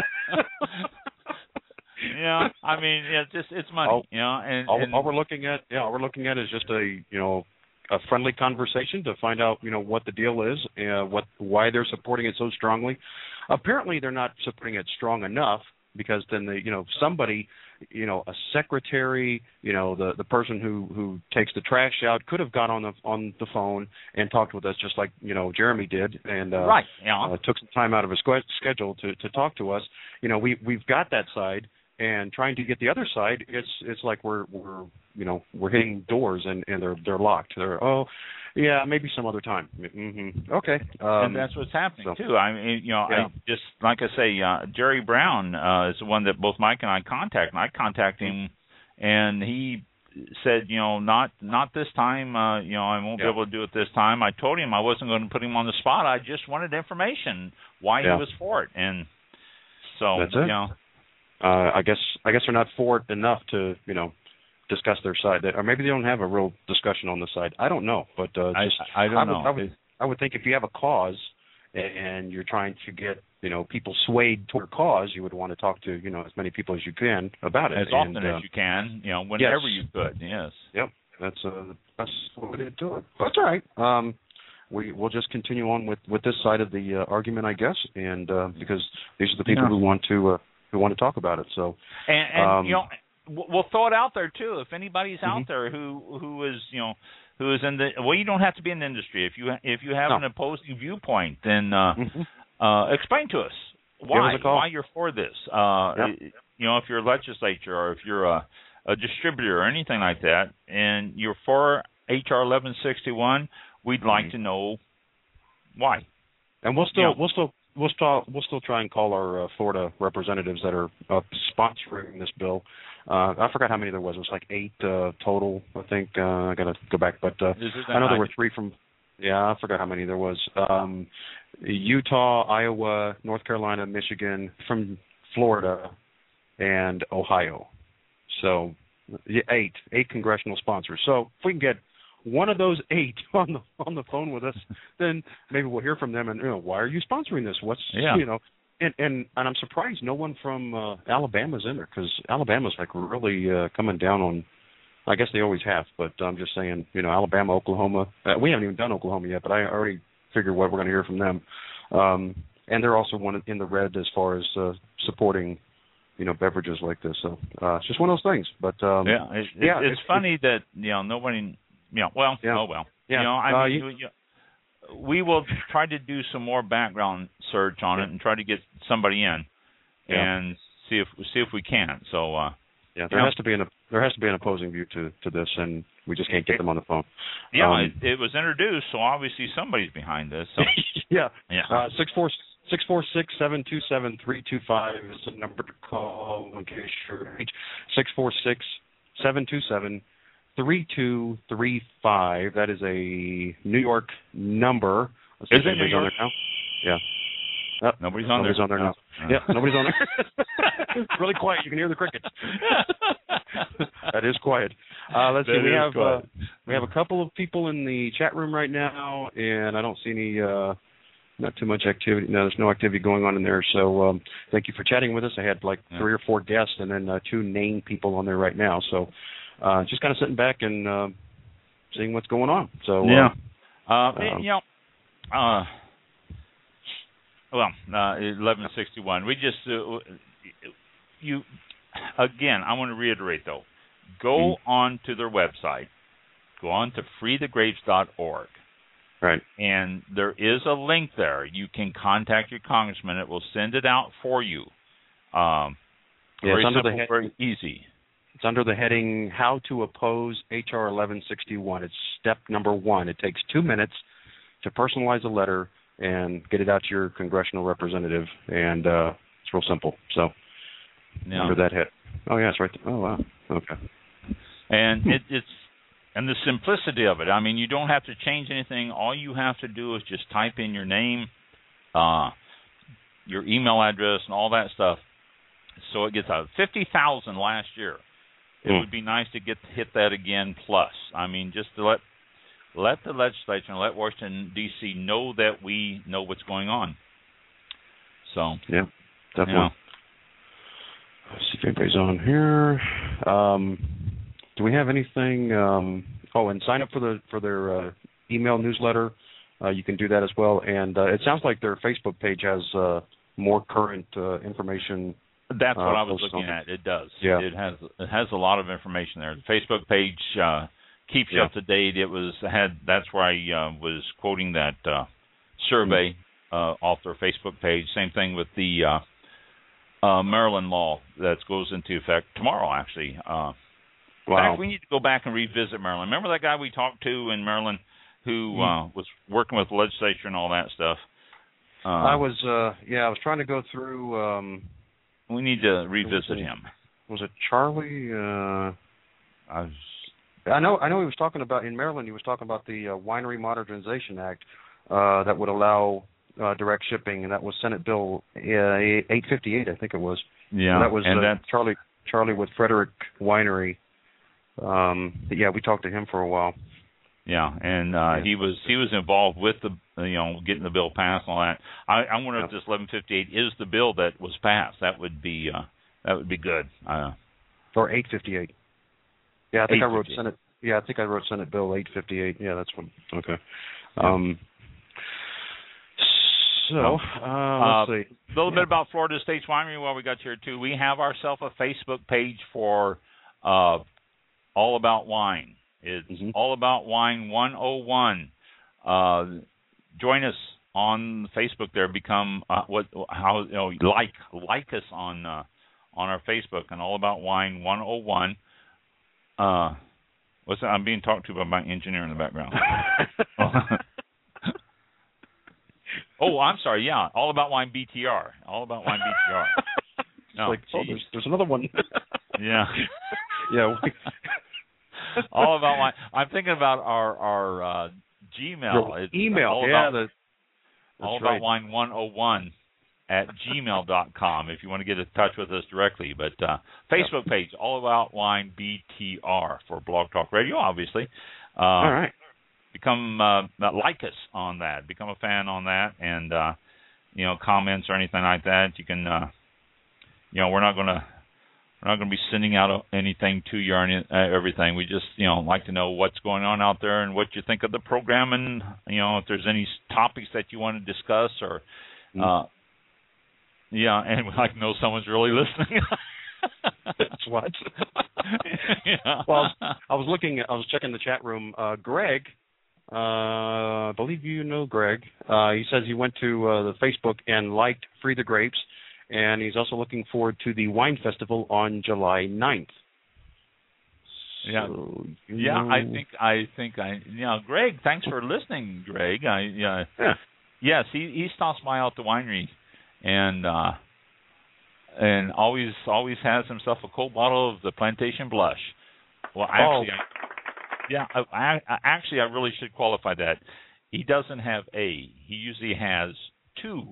Yeah, I mean, it's just it's money, all, you know. And all, and all we're looking at, yeah, all we're looking at is just a, you know, a friendly conversation to find out, you know, what the deal is, uh, what, why they're supporting it so strongly. Apparently, they're not supporting it strong enough because then they, you know, somebody, you know, a secretary, you know, the the person who who takes the trash out could have got on the on the phone and talked with us just like, you know, Jeremy did, and uh, right, yeah, uh, took some time out of his schedule to to talk to us. You know, we we've got that side. And trying to get the other side, it's it's like we're we're you know we're hitting doors and, and they're they're locked. They're oh yeah maybe some other time. Mm-hmm. Okay, um, and that's what's happening so, too. I mean you know yeah. I just like I say uh, Jerry Brown uh, is the one that both Mike and I contact. And I contact him, and he said you know not not this time. Uh, you know I won't yeah. be able to do it this time. I told him I wasn't going to put him on the spot. I just wanted information why yeah. he was for it, and so that's it. you know. Uh, I guess I guess they're not for it enough to you know discuss their side, or maybe they don't have a real discussion on the side. I don't know, but uh, just, I, I don't I would, know. I would, I would think if you have a cause and you're trying to get you know people swayed toward a cause, you would want to talk to you know as many people as you can about it as and, often uh, as you can, you know, whenever yes. you could. Yes. Yep, that's uh, that's what we did to it. That's all right. Um, we we'll just continue on with, with this side of the uh, argument, I guess, and uh, because these are the people yeah. who want to. Uh, who want to talk about it. So, and, and um, you know, we'll throw it out there too. If anybody's mm-hmm. out there who who is you know who is in the well, you don't have to be in the industry. If you if you have no. an opposing viewpoint, then uh, mm-hmm. uh, explain to us why why you're for this. Uh, yep. You know, if you're a legislature or if you're a, a distributor or anything like that, and you're for H R eleven sixty-one, we'd mm-hmm. like to know why. And we'll still you know, we'll still. We'll still we'll still try and call our uh, Florida representatives that are uh, sponsoring this bill. Uh, I forgot how many there was. It was like eight uh, total, I think. Uh, I got to go back, but uh, I know there were three from. Yeah, I forgot how many there was. Um, Utah, Iowa, North Carolina, Michigan, from Florida, and Ohio. So yeah, eight eight congressional sponsors. So if we can get one of those eight on the on the phone with us, then maybe we'll hear from them. And you know, why are you sponsoring this? What's yeah. you know, and and and I'm surprised no one from uh, Alabama's in there because Alabama's like really uh, coming down on. I guess they always have, but I'm just saying, you know, Alabama, Oklahoma. Uh, we haven't even done Oklahoma yet, but I already figured what we're going to hear from them. Um, and they're also one in the red as far as uh, supporting, you know, beverages like this. So uh, it's just one of those things. But um, yeah, it, it, yeah, it's, it's funny it, that you know nobody. You know, well, yeah. oh well. Yeah. You know, I uh, mean, you, you, we will try to do some more background search on yeah. it and try to get somebody in yeah. and see if see if we can. So uh, yeah, there know. has to be an there has to be an opposing view to, to this, and we just can't get them on the phone. Yeah, um, it, it was introduced, so obviously somebody's behind this. So. yeah, yeah. Uh, six four six four six seven two seven three two five is the number to call in case you're six four six seven two seven. three two three five. That is a New York number. Let's see is if it New York? on there now. Yeah. Oh, nobody's on nobody's there. on there now. No. Yeah, nobody's on there. It's really quiet. You can hear the crickets. That is quiet. Uh, let's that see. We have uh, quiet. we have a couple of people in the chat room right now, and I don't see any. Uh, not too much activity. No, there's no activity going on in there. So um, thank you for chatting with us. I had like yeah. three or four guests, and then uh, two named people on there right now. So. Uh, just kind of sitting back and uh, seeing what's going on. So yeah, uh, uh, um, you know, uh, well, uh, eleven sixty-one. We just uh, you again. I want to reiterate though. Go mm-hmm. on to their website. Go on to free the grapes dot org. Right. And there is a link there. You can contact your congressman. It will send it out for you. Um, yeah, very it's under simple, the he- very easy. It's under the heading How to Oppose H R eleven sixty-one. It's step number one. It takes two minutes to personalize a letter and get it out to your congressional representative, and uh, it's real simple. So yeah. under that head. Oh, yeah, it's right there. Oh, wow. Okay. And it, it's and the simplicity of it. I mean, you don't have to change anything. All you have to do is just type in your name, uh, your email address, and all that stuff. So it gets out. fifty thousand last year. It mm. would be nice to get hit that again plus. I mean, just to let let the legislature and let Washington, D C know that we know what's going on. So yeah, definitely. You know. Let's see if anybody's on here. Um, do we have anything? Um, oh, and sign up for the for their uh, email newsletter. Uh, you can do that as well. And uh, it sounds like their Facebook page has uh, more current uh, information. That's what uh, I was looking at. It does. Yeah. It has it has a lot of information there. The Facebook page uh, keeps yeah. you up to date. It was had. That's where I uh, was quoting that uh, survey uh, off their Facebook page. Same thing with the. Uh, Uh, Maryland law that goes into effect tomorrow, actually. Uh, wow. In fact, we need to go back and revisit Maryland. Remember that guy we talked to in Maryland who mm. uh, was working with the legislature and all that stuff? Uh, I was, uh, yeah, I was trying to go through. Um, we need to revisit was it, him. Was it Charlie? Uh, I was. I know. I know he was talking about in Maryland. He was talking about the uh, Winery Modernization Act uh, that would allow. Uh, direct shipping, and that was Senate Bill uh, eight fifty-eight, I think it was. Yeah, and that was and uh, that Charlie Charlie with Frederick Winery. Um, yeah, we talked to him for a while. Yeah, and uh, yeah. he was he was involved with the you know getting the bill passed and all that. I, I wonder yeah. if this eleven fifty-eight is the bill that was passed. That would be uh, that would be good. Uh, or eight fifty-eight. Yeah, I think I wrote Senate. Yeah, I think I wrote Senate Bill eight fifty-eight. Yeah, that's what. Okay. Yeah. Um, So, uh, let's see. A little yeah. bit about Florida State's Winery while we got here, too. We have ourselves a Facebook page for uh, All About Wine. It's mm-hmm. All About Wine one oh one. Uh, join us on Facebook there. Become, uh, what? How, you know, like like us on uh, on our Facebook and All About Wine one oh one. Uh, what's that? I'm being talked to by my engineer in the background. Oh, I'm sorry. Yeah, All About Wine B T R. All About Wine B T R. No, like, oh, there's, there's another one. yeah, yeah. All About Wine. I'm thinking about our our uh, Gmail. It's email. All yeah, about, the, All right. About Wine one oh one at gmail dot com if you want to get in touch with us directly. But uh, Facebook page, All About Wine B T R for Blog Talk Radio, obviously. Uh, All right. Become uh, like us on that. Become a fan on that, and uh, you know, comments or anything like that. You can, uh, you know, we're not gonna we're not gonna be sending out anything to you or any, uh, everything. We just, you know, like to know what's going on out there and what you think of the program, and you know, if there's any topics that you want to discuss or, uh, yeah, and we'd like to know someone's really listening. That's what. yeah. Well, I was looking. I was checking the chat room. Uh, Greg. Uh, I believe you know Greg. Uh, he says he went to uh, the Facebook and liked Free the Grapes, and he's also looking forward to the Wine Festival on July ninth. Yeah, so, yeah. know. I think I think I. You know, Greg. Thanks for listening, Greg. I yeah. yeah. Yes, he he stops by out the winery, and uh, and always always has himself a cold bottle of the Plantation Blush. Well, actually. Oh. I, Yeah, I, I, actually, I really should qualify that. He doesn't have a. He usually has two.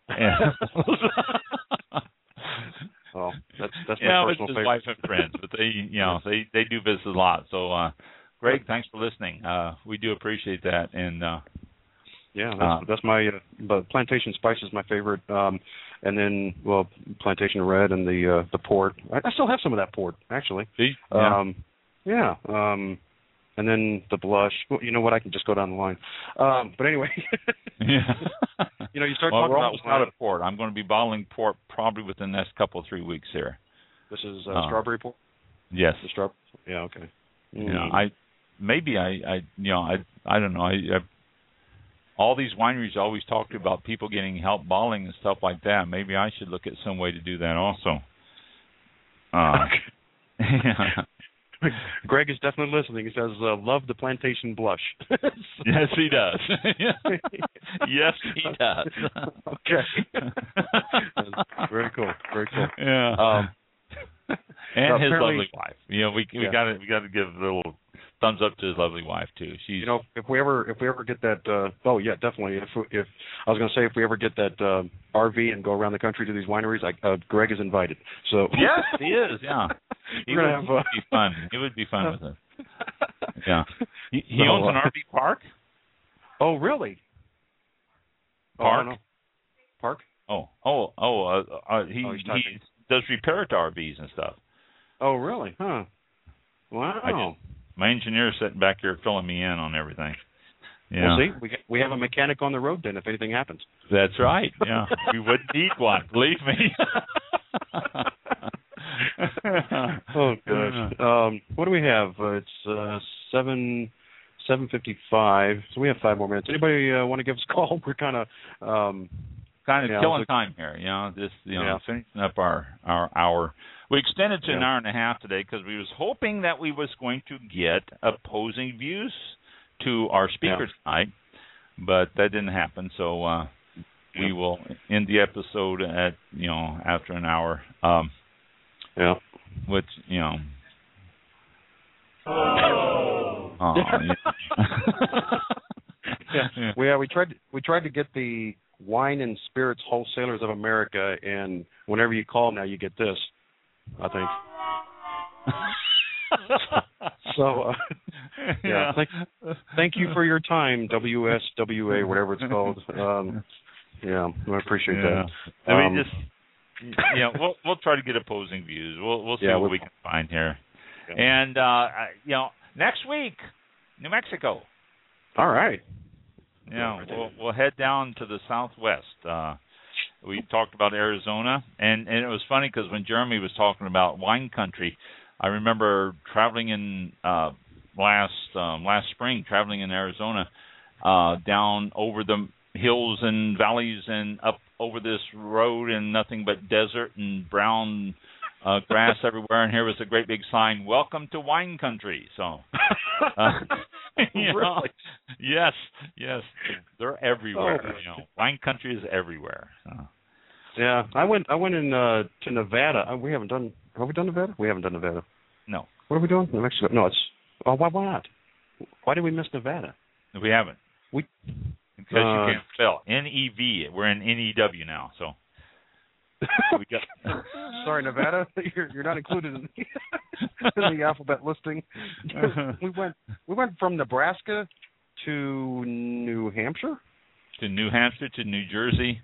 Well, that's that's yeah, my with personal his favorite. wife and friends, but they, you know, they they do visit a lot. So, uh, Greg, thanks for listening. Uh, we do appreciate that, and uh, yeah, that's, uh, that's my. Uh, but Plantation Spice is my favorite, um, and then well, Plantation Red and the uh, the port. I, I still have some of that port, actually. See? Yeah. Um, yeah. Um, And then the blush. Well, you know what? I can just go down the line. Um, but anyway, yeah. you know, you start well, talking we're about almost out of port. I'm going to be bottling port probably within the next couple of three weeks here. This is uh, uh, strawberry port. Yes. The straw. Yeah. Okay. Mm. You know, I maybe I, I you know I I don't know I, I all these wineries always talk about people getting help bottling and stuff like that. Maybe I should look at some way to do that also. Uh, yeah. Greg is definitely listening. He says, uh, love the plantation blush. Yes, he does. Yes, he does. Okay. Very cool. Very cool. Yeah. Um, and his apparently- lovely wife. You know, we we Yeah. got to we got to give a little thumbs up to his lovely wife too. She's You know, if we ever if we ever get that, uh, oh yeah, definitely. If if I was going to say if we ever get that uh, R V and go around the country to these wineries, I, uh, Greg is invited. So yes, he is. Yeah, he We're would, gonna have, he would uh, be fun. It would be fun with us. Yeah, he, he So, owns an uh, R V park. Oh really? Park. Oh, I don't know. Park. Oh, oh, oh. Uh, uh, he Oh, he's he talking. does repair to R Vs and stuff. Oh really? Huh. Wow. I just, my engineer's sitting back here filling me in on everything. Yeah. Well, see, we got, we have a mechanic on the road then if anything happens. That's right. Yeah, we wouldn't need one. Believe me. Oh gosh. Um, what do we have? Uh, it's uh, seven seven fifty five. So we have five more minutes. Anybody uh, want to give us a call? We're kind of um, kind of yeah, killing like, time here. You know, just you know, Yeah. finishing up our our hour. We extended to Yeah. an hour and a half today because we was hoping that we was going to get opposing views to our speakers Yeah. tonight, but that didn't happen. So uh, we will end the episode at you know after an hour. Um, yeah. Which you know. Oh, yeah. yeah. Yeah. We uh, we tried to, we tried to get the Wine and Spirits Wholesalers of America, and whenever you call now, you get this. I think. so uh, yeah, Yeah. Thank, thank you for your time, W S W A, whatever it's called. Um, yeah, I appreciate Yeah. that. I Um, mean, just you know, we'll we'll try to get opposing views. We'll we'll see Yeah, what we'll- we can find here. Yeah. And uh, I- you know, next week, New Mexico. all right. Yeah, we'll we'll head down to the southwest. Uh, we talked about Arizona, and and it was funny because when Jeremy was talking about wine country, I remember traveling in uh, last um, last spring, traveling in Arizona, uh, down over the hills and valleys and up over this road, and nothing but desert and brown uh, grass everywhere. And here was a great big sign: "Welcome to wine country." So. Uh, you know, Really? yes, yes, they're everywhere. Oh. You know, wine country is everywhere. So. Yeah, I went. I went in uh, to Nevada. Uh, We haven't done. Have we done Nevada? We haven't done Nevada. No, What are we doing? New Mexico. No, it's. Oh, why? Why not? Why did we miss Nevada? we haven't. We. Because Uh, you can't spell N E V. We're in N E W now, so we got. Sorry, Nevada. You're you're not included in the, in the alphabet listing. we went. We went from Nebraska to New Hampshire. to New Hampshire, to New Jersey.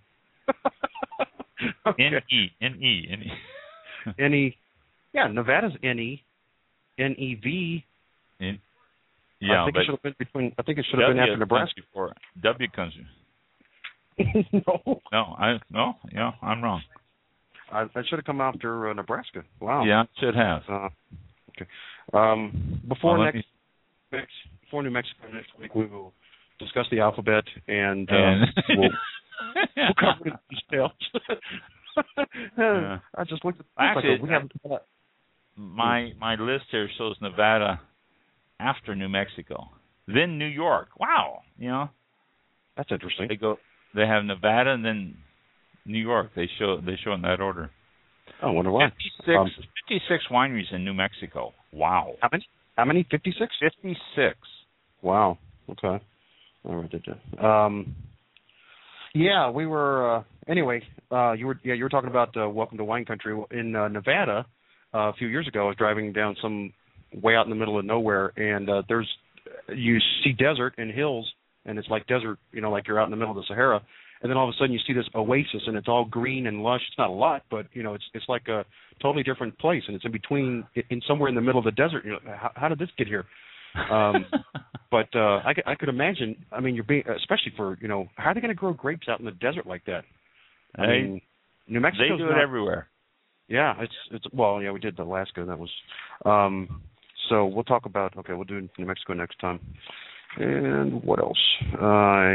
Okay. N E N E N E. N E. Yeah, Nevada's N E. N E V. N- Yeah, I think but it should have been between. I think it should have been W after Nebraska. comes before W comes. No. No, I no, yeah, I'm wrong. I, that should have come after uh, Nebraska. Wow. Yeah, it should have. Uh, okay. Um, before Well, let next, next, before New Mexico next week, we will discuss the alphabet and, uh, And- we'll, we'll cover it in details. Yeah. I just looked at Actually, we haven't. My my list here shows Nevada after New Mexico, then New York. Wow, you know That's interesting. they go. They have Nevada and then New York. They show they show in that order. Oh, I wonder why. fifty-six, Um, fifty-six wineries in New Mexico. Wow. How many? How many? Fifty-six. fifty-six. Wow. Okay. All right. Did you? Um. Yeah, we were. Uh, anyway, uh, you were. Yeah, you were talking about uh, Welcome to Wine Country in uh, Nevada. Uh, a few years ago, I was driving down some way out in the middle of nowhere, and uh, there's you see desert and hills, and it's like desert, you know, like you're out in the middle of the Sahara, and then all of a sudden you see this oasis, and it's all green and lush. It's not a lot, but you know, it's it's like a totally different place, and it's in between, in somewhere in the middle of the desert. You know, how, how did this get here? Um, but uh, I, could- I could imagine. I mean, you're being, especially for you know, how are they going to grow grapes out in the desert like that? I Hey, mean, New Mexico. they do it everywhere. Yeah, it's it's well, yeah, we did Alaska. That was um. So we'll talk about. Okay, we'll do New Mexico next time. And what else? I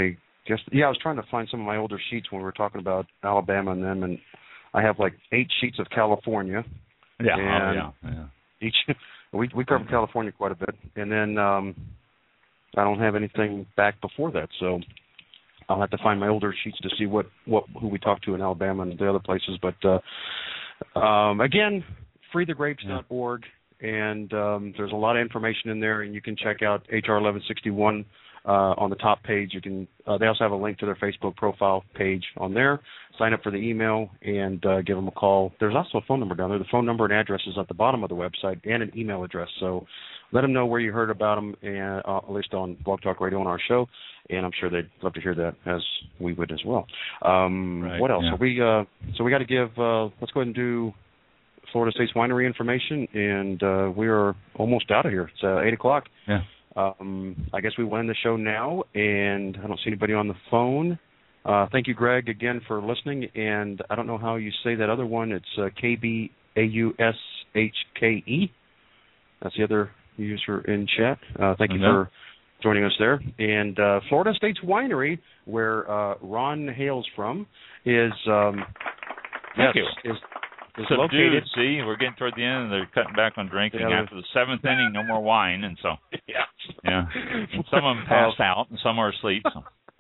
guess yeah, I was trying to find some of my older sheets when we were talking about Alabama and them, and I have like eight sheets of California. Yeah, and oh, yeah, yeah. Each we we covered California quite a bit, and then um, I don't have anything back before that, so I'll have to find my older sheets to see what, what who we talked to in Alabama and the other places. But uh, um, again, free the grapes dot org, and um, there's a lot of information in there, and you can check out H R eleven sixty-one uh, on the top page. You can. Uh, they also have a link to their Facebook profile page on there. Sign up for the email and uh, give them a call. There's also a phone number down there. The phone number and address is at the bottom of the website, and an email address. So let them know where you heard about them, and uh, at least on Blog Talk Radio on our show. And I'm sure they'd love to hear that, as we would as well. Um, right, what else? yeah. So we uh, so we got to give. Uh, let's go ahead and do Florida State's winery information, and uh, we are almost out of here. It's uh, eight o'clock. Yeah. Um, I guess we will end the show now, and I don't see anybody on the phone. Uh, thank you, Greg, again for listening. And I don't know how you say that other one. It's uh, K B A U S H K E. That's the other user in chat. Uh, thank you Okay. for joining us there. And uh, Florida State's Winery, where uh, Ron hails from, is um, Thank yes, you. is, is Subdued, located. see, we're getting toward the end, and they're cutting back on drinking. Yeah, After the seventh inning, no more wine, and so yeah, yeah, and some of them passed out, and some are asleep. So.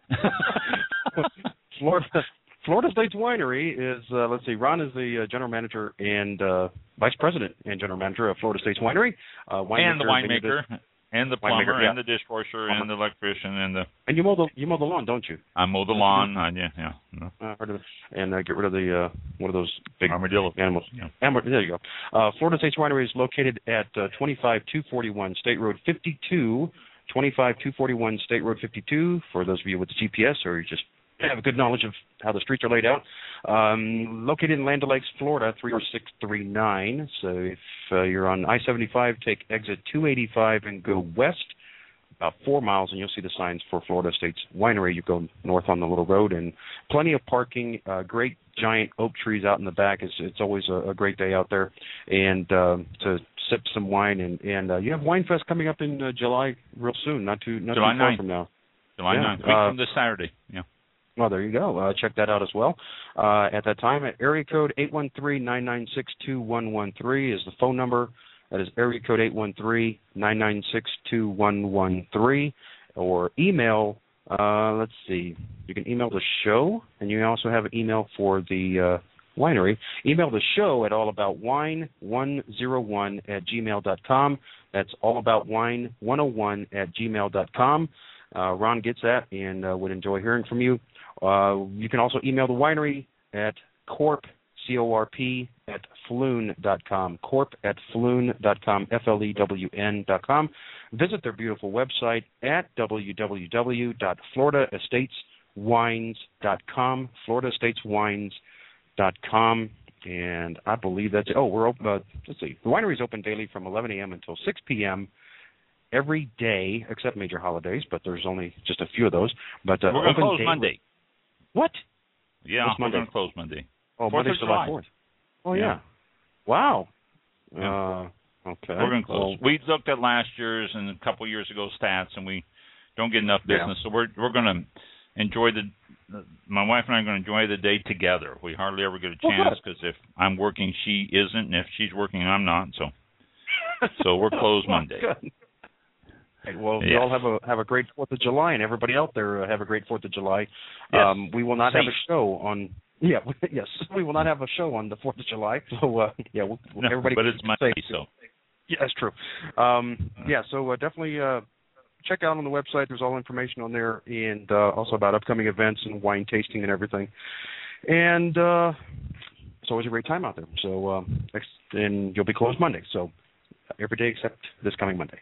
Florida, Florida State's Winery is, uh, let's see, Ron is the uh, general manager and uh, vice president and general manager of Florida State's Winery. Uh, and the winemaker, and the plumber, winemaker, yeah. and the dishwasher, Plumber. and the electrician, and the... And you mow the you mow the lawn, don't you? I mow the lawn, I, yeah, yeah. No. Uh, heard of it. And uh, get rid of the uh, one of those big Armadillo. animals. Yeah. Amar- there you go. Uh, Florida State's Winery is located at uh, twenty-five two forty-one State Road fifty-two, twenty-five two forty-one State Road fifty-two, for those of you with the G P S or you just have a good knowledge of how the streets are laid out. Um, located in Land O'Lakes, Florida, three four six three nine. So if uh, you're on I seventy-five, take exit two eighty-five and go west about four miles, and you'll see the signs for Florida State's Winery. You go north on the little road, and plenty of parking, uh, great giant oak trees out in the back. It's, it's always a, a great day out there, and uh, to sip some wine. And, and uh, you have Wine Fest coming up in uh, July real soon, not too, not July too far ninth. from now. July Yeah, ninth, week uh, from this Saturday, yeah. Well, there you go. Uh, check that out as well. Uh, at that time, at area code eight one three, nine nine six, two one one three is the phone number. That is area code eight one three, nine nine six, two one one three. Or email, uh, let's see, you can email the show, and you also have an email for the uh, winery. Email the show at allaboutwine one oh one at gmail dot com. That's allaboutwine one oh one at gmail dot com. Uh, Ron gets that and uh, would enjoy hearing from you. Uh, you can also email the winery at corp, C O R P, at floon dot com, corp at floon dot com, F L E W N dot com. Visit their beautiful website at w w w dot florida estates wines dot com, florida estates wines dot com. And I believe that's it. Oh, we're open. Uh, let's see. The winery is open daily from eleven a.m. until six p.m. every day, except major holidays, but there's only just a few of those. But uh, We're going to close daily. Monday. What? Yeah, What's we're Monday? going to close Monday. Oh, Fourth Monday's of July July. fourth. Oh, yeah. Yeah. Wow. Yeah. Uh, okay. We're going to close. Well, We looked at last year's and a couple years ago stats, and we don't get enough Yeah. business. So we're we're going to enjoy the. My wife and I are going to enjoy the day together. We hardly ever get a Well, chance good. because if I'm working, she isn't, and if she's working, I'm not. So, so we're closed Monday. Good. Hey, well, Yes. you all have a have a great Fourth of July, and everybody out there uh, have a great Fourth of July. Yes. Um, we will not have Safe. a show on. Yeah, yes, we will not have a show on the Fourth of July. So uh, yeah, we'll, No, everybody. but it's keep Monday, safe. so Yeah, that's true. Um, yeah, so uh, definitely uh, check out on the website. There's all information on there, and uh, also about upcoming events and wine tasting and everything. And uh, it's always a great time out there. So uh, next, and you'll be closed Monday. So every day except this coming Monday.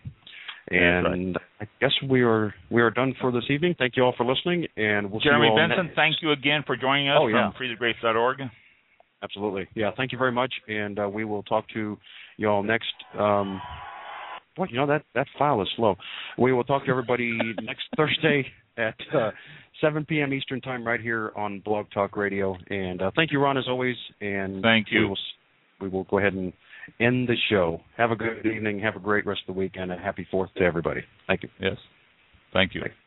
And I guess we are we are done for this evening. Thank you all for listening, and we'll Jeremy see you all Benson, next. thank you again for joining us Oh, yeah. from free the grapes dot org. Absolutely. Yeah, thank you very much, and uh, we will talk to you all next. Um, what you know that that file is slow. We will talk to everybody next Thursday at uh, seven p.m. Eastern time, right here on Blog Talk Radio. And uh, thank you, Ron, as always. And Thank you. We will, we will go ahead and end the show. Have a good evening. Have a great rest of the week, and a happy Fourth to everybody. Thank you. Yes. Thank you. Thank you.